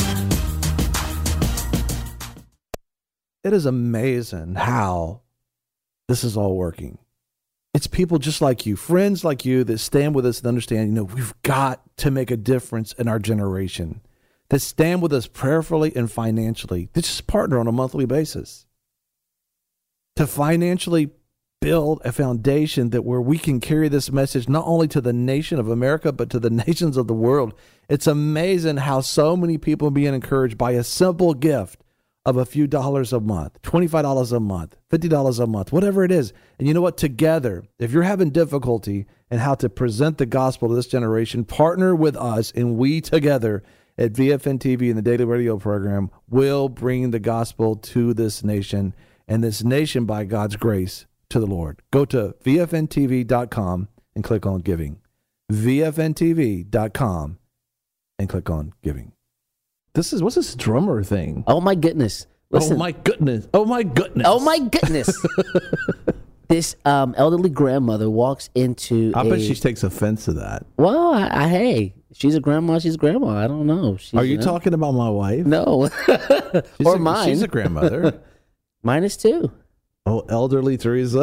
It is amazing how this is all working. It's people just like you, friends like you, that stand with us and understand, you know, we've got to make a difference in our generation, that stand with us prayerfully and financially, that just partner on a monthly basis, to financially build a foundation that where we can carry this message not only to the nation of America, but to the nations of the world. It's amazing how so many people are being encouraged by a simple gift of a few dollars a month, twenty-five dollars a month, fifty dollars a month, whatever it is. And you know what? Together, if you're having difficulty in how to present the gospel to this generation, partner with us, and we together at V F N T V and the Daily Radio program will bring the gospel to this nation, and this nation, by God's grace, to the Lord. Go to V F N T V dot com and click on giving. V F N T V dot com and click on giving. This is, what's this drummer thing? Oh, my goodness. Listen. Oh, my goodness. Oh, my goodness. Oh, my goodness. This um, elderly grandmother walks into I a, bet she takes offense to that. Well, I, I, hey, she's a grandma. She's a grandma. I don't know. She's, Are you uh, talking about my wife? No. She's or a, mine. She's a grandmother. Mine is too. Oh, elderly Teresa.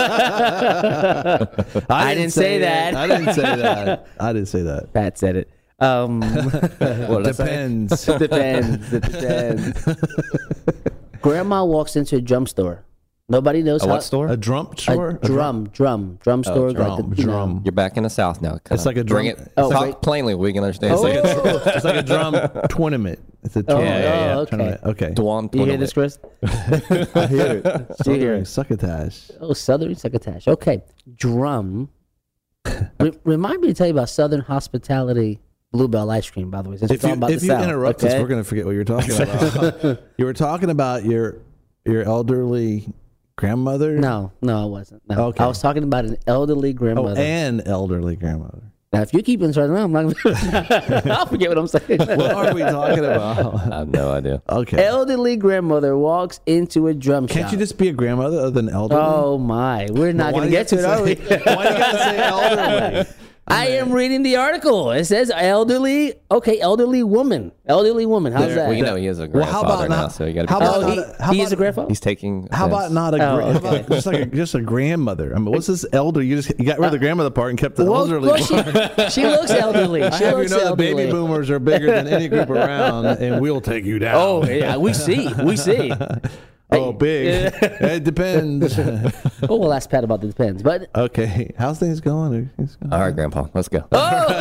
I, I didn't say, say that. that. I didn't say that. I didn't say that. Pat said it. Um, well, depends. depends. It depends. Grandma walks into a drum store. Nobody knows a how. What store? A drum store? A drum, drum, drum store. Oh, drum, like a, drum. Know. You're back in the South now. It's like a drum. Bring it. Oh, talk wait. plainly. We can understand. Oh. It's, like a, It's like a drum tournament. It's a tournament. Oh, yeah, yeah, Tournament. Okay. Dwan You hear this, Chris? I hear it. Do you hear it? Succotash. Oh, Southern Succotash. Okay. Drum. Re- remind me to tell you about Southern Hospitality Bluebell ice cream, by the way. Since If we're you, talking about if the you South, interrupt okay? us, we're going to forget what you're talking about. You were talking about your your elderly grandmother? No, no, I wasn't. No. Okay. I was talking about an elderly Oh, grandmother. an elderly grandmother. Now, if you keep interrupting, I'm not gonna, I'll forget what I'm saying. What are we talking about? I have no idea. Okay. Elderly grandmother walks into a drum Can't shop. you just be a grandmother other than elderly? Oh, my. We're not Why going do to you get to it, have are we? say- Why do you got to say elderly? I am reading the article. It says elderly. Okay, elderly woman. Elderly woman. How's There- that? Well, you know he is a Well, how grandfather about now, not- so you got to be how careful. about Oh, not he, a- how he about- is a grandfather? He's taking. How about offense. not a Oh, gra- how okay. about just like a, just a grandmother? I mean, what's this elder? You just you got rid of the grandmother part and kept the Well, elderly well, part. she, she looks elderly. She I have you looks know the elderly. baby boomers are bigger than any group around, and we'll take you down. Oh, yeah, we see. We see. Oh, big. It depends. Oh, we'll ask Pat about the depends. But Okay, how's things going? Things going? All right, Grandpa, let's go.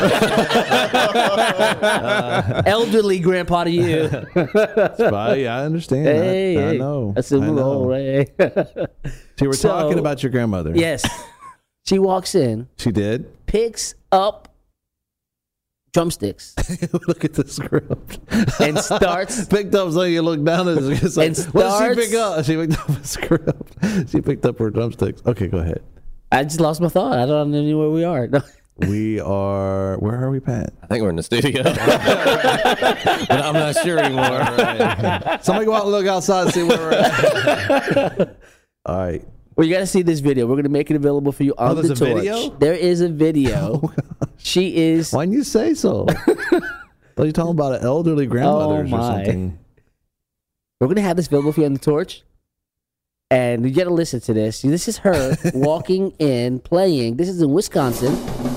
elderly grandpa to you. Spy, I understand. Hey, I, I hey. know. That's the I know. role, right? So you were So- talking about your grandmother. Yes. She walks in, She did? picks up drumsticks, Look at the script. and starts. Picked up, so you look down and it's like, And what did she starts- pick up? She picked up a script. She picked up her drumsticks. Okay, go ahead. I just lost my thought. I don't know where we are. No. We are. Where are we, Pat? I think we're in the studio, but I'm not sure anymore. Right. Somebody go out and look outside and see where we're at. All right. Well, you got to see this video. We're going to make it available for you on Oh, the there's a torch. video? There is a video. Oh, She is. why didn't you say so? Are you talking about elderly grandmothers Oh, or my. something? We're going to have this available for you on the torch. And you got to listen to this. This is her walking in, playing. This is in Wisconsin.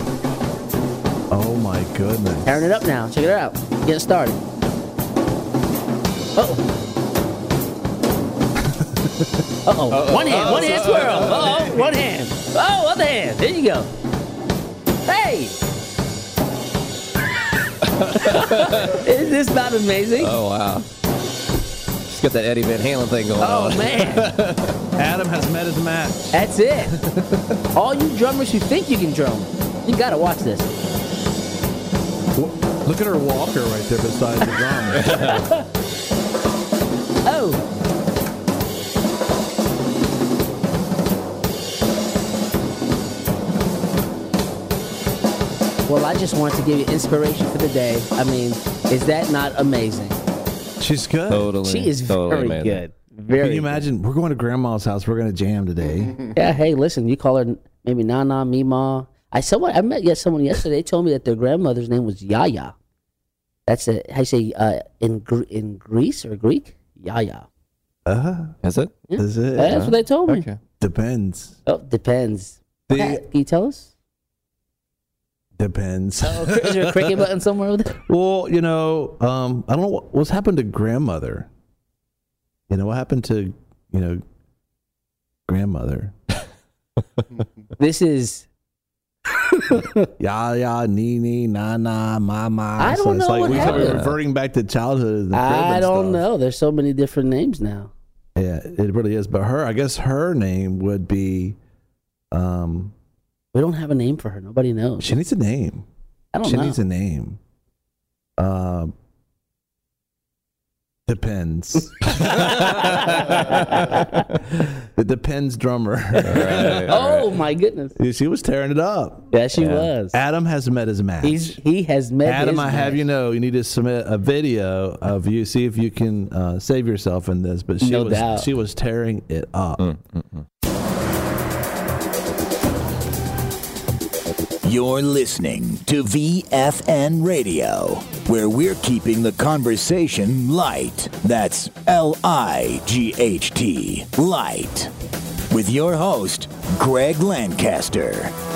Oh my goodness. Tearing it up now. Check it out. Get it started. Uh-oh. Uh-oh. Uh-oh. One hand. One hand twirl. Uh-oh. One hand. Oh, other hand. There you go. Hey. Is this not amazing? Oh wow! Just got that Eddie Van Halen thing going Oh, on. man. Adam has met his match. That's it. All you drummers who think you can drum, you got to watch this. Look at her walker right there beside the drum. Oh. Well, I just want to give you inspiration for the day. I mean, is that not amazing? She's good. Totally. She is totally very amazing. good. Very Can you imagine? We're going to grandma's house. We're going to jam today. good. Yeah, hey, listen, you call her maybe Nana, Mima. I someone I met yes, someone yesterday. They told me that their grandmother's name was Yaya. That's a how you say uh, in Gr- in Greece or Greek? Yaya. Uh, Is it? Yeah. is it? That's what they told me. Okay. Depends. Oh, depends. The- Pat, can you tell us? Depends. Oh, is there a cricket button somewhere over there? Well, you know, um, I don't know what, what's happened to grandmother. You know, what happened to, you know, grandmother? This is. Ya ya, nee nee, na na, mama. I don't it's know like what we kept happened. reverting back to childhood. And the crib I and don't stuff. know. There's so many different names now. Yeah, it really is. But her, I guess her name would be. Um, We don't have a name for her. Nobody knows. she needs a name. I don't she know. needs a name. Um, depends. The Depends drummer. Oh my goodness! Yeah, she was tearing it up. Yeah, she was. Adam has met his match. He's he has met. Adam, his I have match. you know, you need to submit a video of you. See if you can uh, save yourself in this. But she No was doubt. she was tearing it up. Mm, mm, mm. You're listening to V F N Radio, where we're keeping the conversation light. That's L I G H T, light. With your host, Greg Lancaster.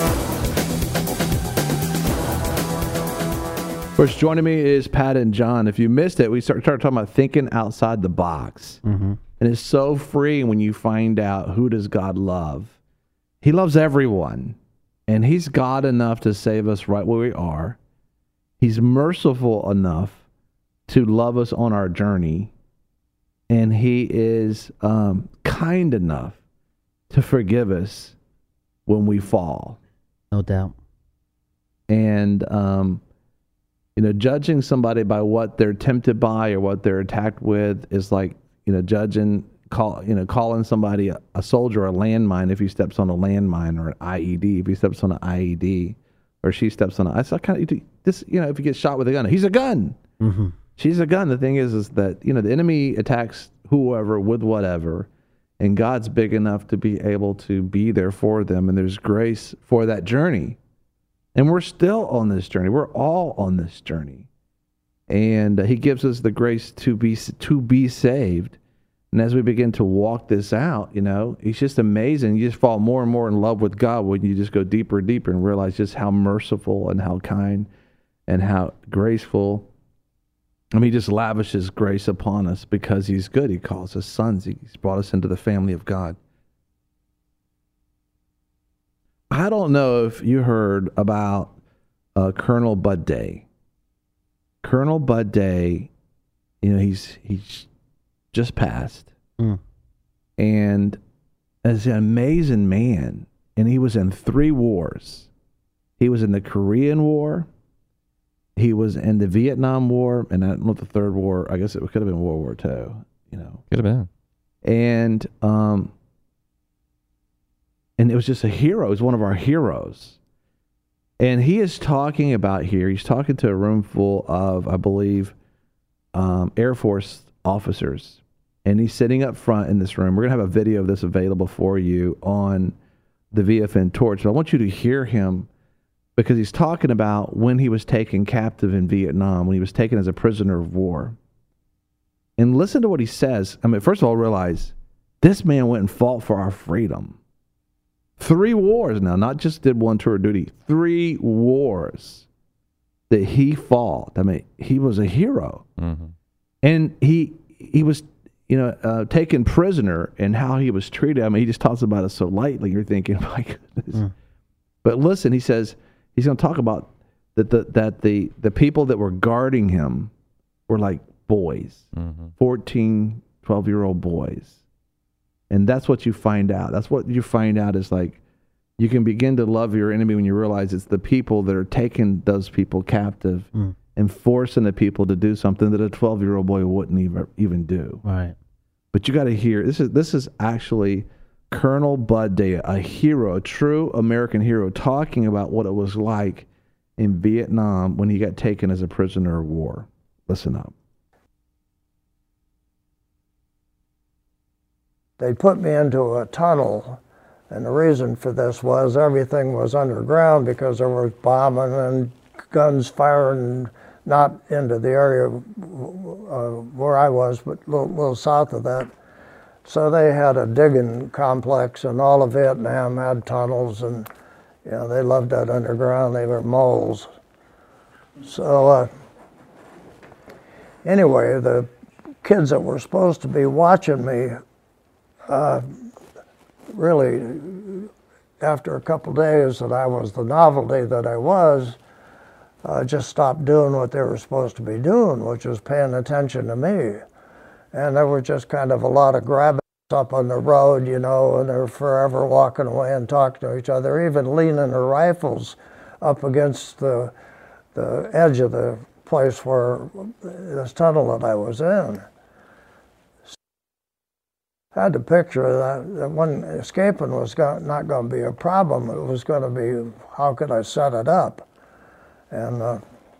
Of course, joining me is Pat and John. If you missed it, we start, started talking about thinking outside the box. Mm-hmm. And it's so freeing when you find out who does God love. He loves everyone. And he's God enough to save us right where we are. He's merciful enough to love us on our journey. And he is um, kind enough to forgive us when we fall. No doubt. And, um, you know, judging somebody by what they're tempted by or what they're attacked with is like, you know, judging, call, you know, calling somebody a, a soldier a landmine if he steps on a landmine, or an I E D if he steps on an I E D, or she steps on a, I saw kind of, this, you know, if you get shot with a gun, he's a gun. Mm-hmm. She's a gun. The thing is, is that, you know, the enemy attacks whoever with whatever, and God's big enough to be able to be there for them. And there's grace for that journey. And we're still on this journey. We're all on this journey. And uh, he gives us the grace to be, to be saved. And as we begin to walk this out, you know, it's just amazing. You just fall more and more in love with God when you just go deeper and deeper and realize just how merciful and how kind and how graceful. I mean, he just lavishes grace upon us because he's good. He calls us sons. He's brought us into the family of God. I don't know if you heard about uh, Colonel Bud Day. Colonel Bud Day, you know, he's he's just passed. Mm. And as an amazing man, and he was in three wars. He was in the Korean War. He was in the Vietnam War, and I don't know the third war. I guess it could have been World War Two, you know. Could have been. And um, and it was just a hero. He was one of our heroes. And he is talking about here, he's talking to a room full of, I believe, um, Air Force officers. And he's sitting up front in this room. We're going to have a video of this available for you on the V F N Torch. But I want you to hear him because he's talking about when he was taken captive in Vietnam, when he was taken as a prisoner of war. And listen to what he says. I mean, first of all, realize this man went and fought for our freedom. Three wars now, not just did one tour of duty, three wars that he fought. I mean, he was a hero. Mm-hmm. And he he was, you know, uh, taken prisoner and how he was treated. I mean, he just talks about it so lightly. You're thinking, my goodness. Mm. But listen, he says, he's going to talk about that the, that the, the people that were guarding him were like boys, mm-hmm. fourteen, twelve-year-old boys. And that's what you find out. That's what you find out is like you can begin to love your enemy when you realize it's the people that are taking those people captive mm. and forcing the people to do something that a twelve-year-old boy wouldn't even even do. Right. But you got to hear, this is this is actually Colonel Bud Day, a hero, a true American hero, talking about what it was like in Vietnam when he got taken as a prisoner of war. Listen up. They put me into a tunnel, and the reason for this was everything was underground because there was bombing and guns firing not into the area uh, where I was, but a little, little south of that. So they had a digging complex, and all of Vietnam had tunnels, and you know, they loved that underground. They were moles. So uh, anyway, the kids that were supposed to be watching me Uh, really, after a couple days that I was the novelty that I was, uh, just stopped doing what they were supposed to be doing, which was paying attention to me. And there was just kind of a lot of grabbing up on the road, you know, and they were forever walking away and talking to each other, even leaning their rifles up against the, the edge of the place where this tunnel that I was in. I had to picture that, that when escaping was go, not going to be a problem. It was going to be, how could I set it up? And uh,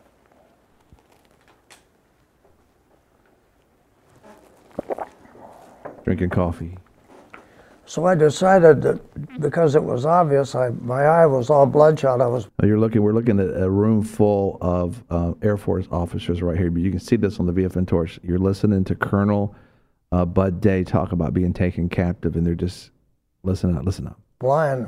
drinking coffee. So I decided that because it was obvious, I, my eye was all bloodshot. I was. You're looking. We're looking at a room full of uh, Air Force officers right here. But you can see this on the V F N Torch. You're listening to Colonel Uh, Bud Day talk about being taken captive, and they're just, listen up, listen up. Blind.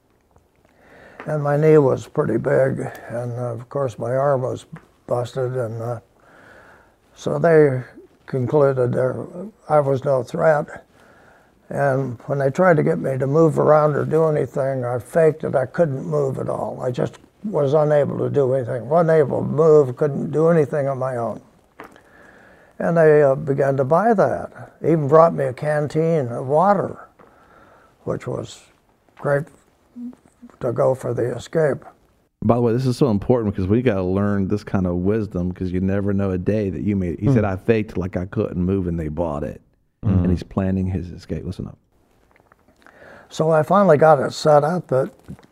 And my knee was pretty big, and uh, of course my arm was busted, and uh, so they concluded there I was no threat. And when they tried to get me to move around or do anything, I faked that I couldn't move at all. I just was unable to do anything, wasn't able to move, couldn't do anything on my own. And they uh, began to buy that. Even brought me a canteen of water, which was great to go for the escape. By the way, this is so important because we got to learn this kind of wisdom because you never know a day that you made. He mm. said, I faked like I couldn't move and they bought it. Mm. And he's planning his escape. Listen up. So I finally got it set up that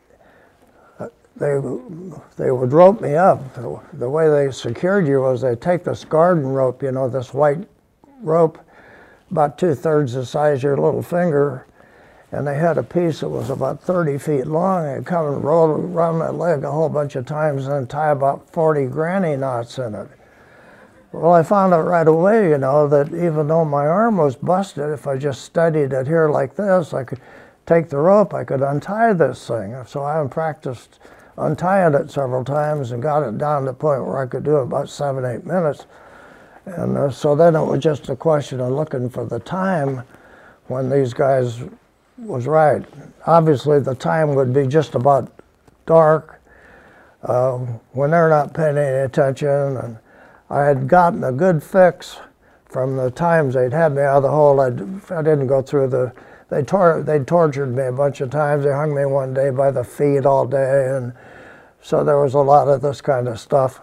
They, they would rope me up. The way they secured you was they take this garden rope, you know, this white rope, about two-thirds the size of your little finger, and they had a piece that was about thirty feet long, and they'd come and roll around my leg a whole bunch of times and then tie about forty granny knots in it. Well, I found out right away, you know, that even though my arm was busted, if I just steadied it here like this, I could take the rope, I could untie this thing. So I practiced untying it several times and got it down to the point where I could do it about seven, eight minutes. And uh, so then it was just a question of looking for the time when these guys was right. Obviously the time would be just about dark uh, when they're not paying any attention. And I had gotten a good fix from the times they'd had me out of the hole. I'd, I didn't go through the They tor they tortured me a bunch of times. They hung me one day by the feet all day, and so there was a lot of this kind of stuff.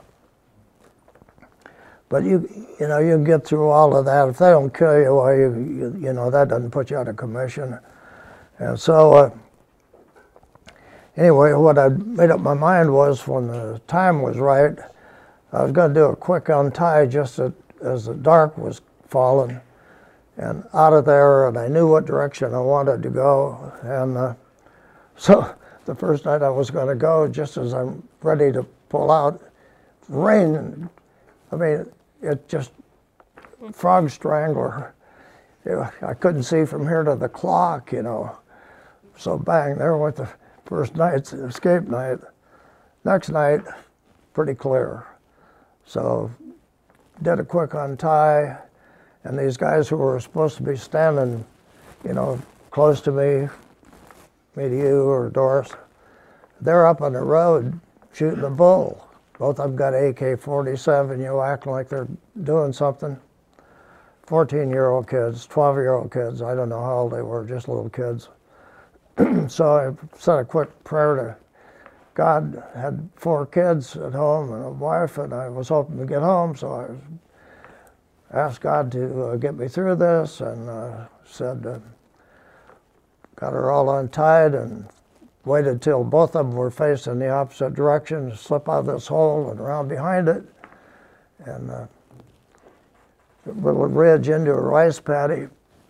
But you, you know, you get through all of that. If they don't kill you, well, you, you, you know, that doesn't put you out of commission. And so, uh, anyway, what I made up my mind was when the time was right, I was going to do a quick untie just as, as the dark was falling and out of there, and I knew what direction I wanted to go. And uh, so the first night I was going to go, just as I'm ready to pull out, rain, I mean, it just, frog strangler. I couldn't see from here to the clock, you know. So bang, there went the first night's escape night. Next night, pretty clear. So did a quick untie, and these guys who were supposed to be standing, you know, close to me, me to you or Doris, they're up on the road shooting a bull. Both of them got A K forty-seven, you know, acting like they're doing something. fourteen-year-old kids, twelve-year-old kids, I don't know how old they were, just little kids. So I said a quick prayer to God. Had four kids at home and a wife, and I was hoping to get home, so I asked God to uh, get me through this, and uh, said, uh, got her all untied and waited till both of them were facing the opposite direction to slip out of this hole and around behind it, and uh, a little ridge into a rice paddy.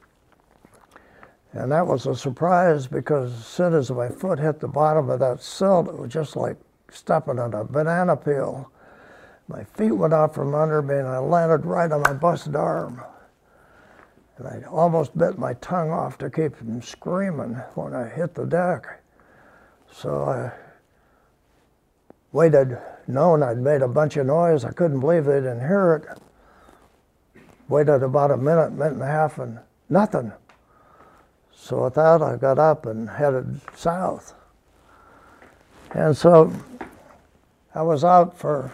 And that was a surprise, because as soon as my foot hit the bottom of that silt, it was just like stepping on a banana peel. My feet went out from under me, and I landed right on my busted arm. And I almost bit my tongue off to keep from screaming when I hit the deck. So I waited, knowing I'd made a bunch of noise. I couldn't believe they didn't hear it. Waited about a minute, minute and a half, and nothing. So with that, I got up and headed south. And so I was out for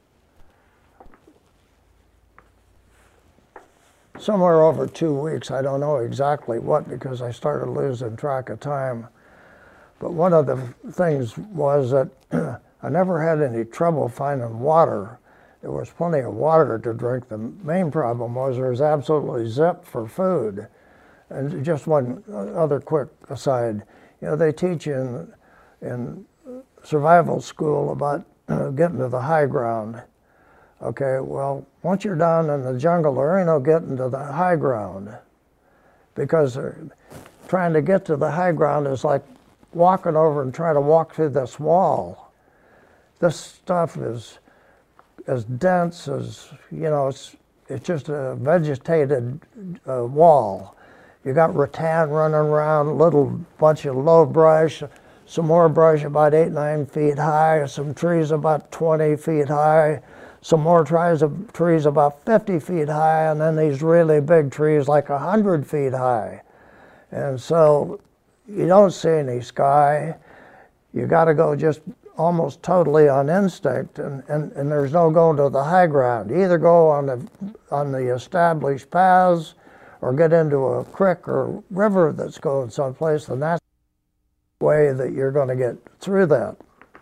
somewhere over two weeks. I don't know exactly what, because I started losing track of time. But one of the things was that I never had any trouble finding water. There was plenty of water to drink. The main problem was there was absolutely zip for food. And just one other quick aside, you know, they teach in, in survival school about uh, getting to the high ground. Okay, well, once you're down in the jungle, there ain't no getting to the high ground, because trying to get to the high ground is like walking over and trying to walk through this wall. This stuff is as dense as, you know, it's, it's just a vegetated uh, wall. You got rattan running around, a little bunch of low brush, some more brush about eight, nine feet high, some trees about twenty feet high, some more trees, trees about fifty feet high, and then these really big trees like one hundred feet high. And so you don't see any sky. You got to go just almost totally on instinct, and, and, and there's no going to the high ground. You either go on the, on the established paths, or get into a creek or river that's going someplace, and that's the way that you're going to get through that.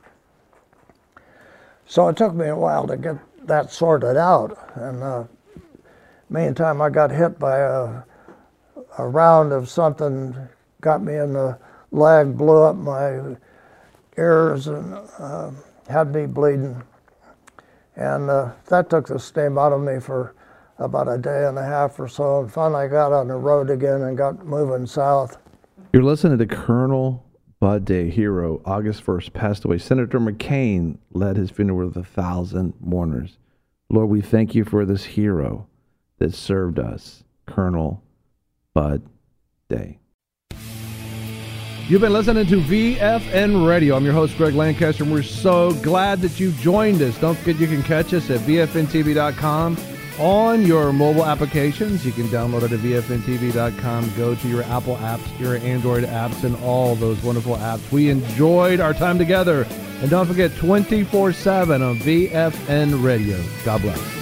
So it took me a while to get that sorted out, and uh, meantime I got hit by a, a round of something, got me in the leg, blew up my ears, and uh, had me bleeding. And uh, that took the steam out of me for about a day and a half or so, and finally I got on the road again and got moving south. You're listening to Colonel Bud Day, hero. August first passed away. Senator McCain led his funeral with a thousand mourners. Lord, we thank you for this hero that served us, Colonel Bud Day. You've been listening to V F N Radio. I'm your host, Greg Lancaster, and we're so glad that you joined us. Don't forget you can catch us at V F N T V dot com. On your mobile applications, you can download it at V F N T V dot com. Go to your Apple apps, your Android apps, and all those wonderful apps. We enjoyed our time together. And don't forget, twenty-four seven on V F N Radio. God bless.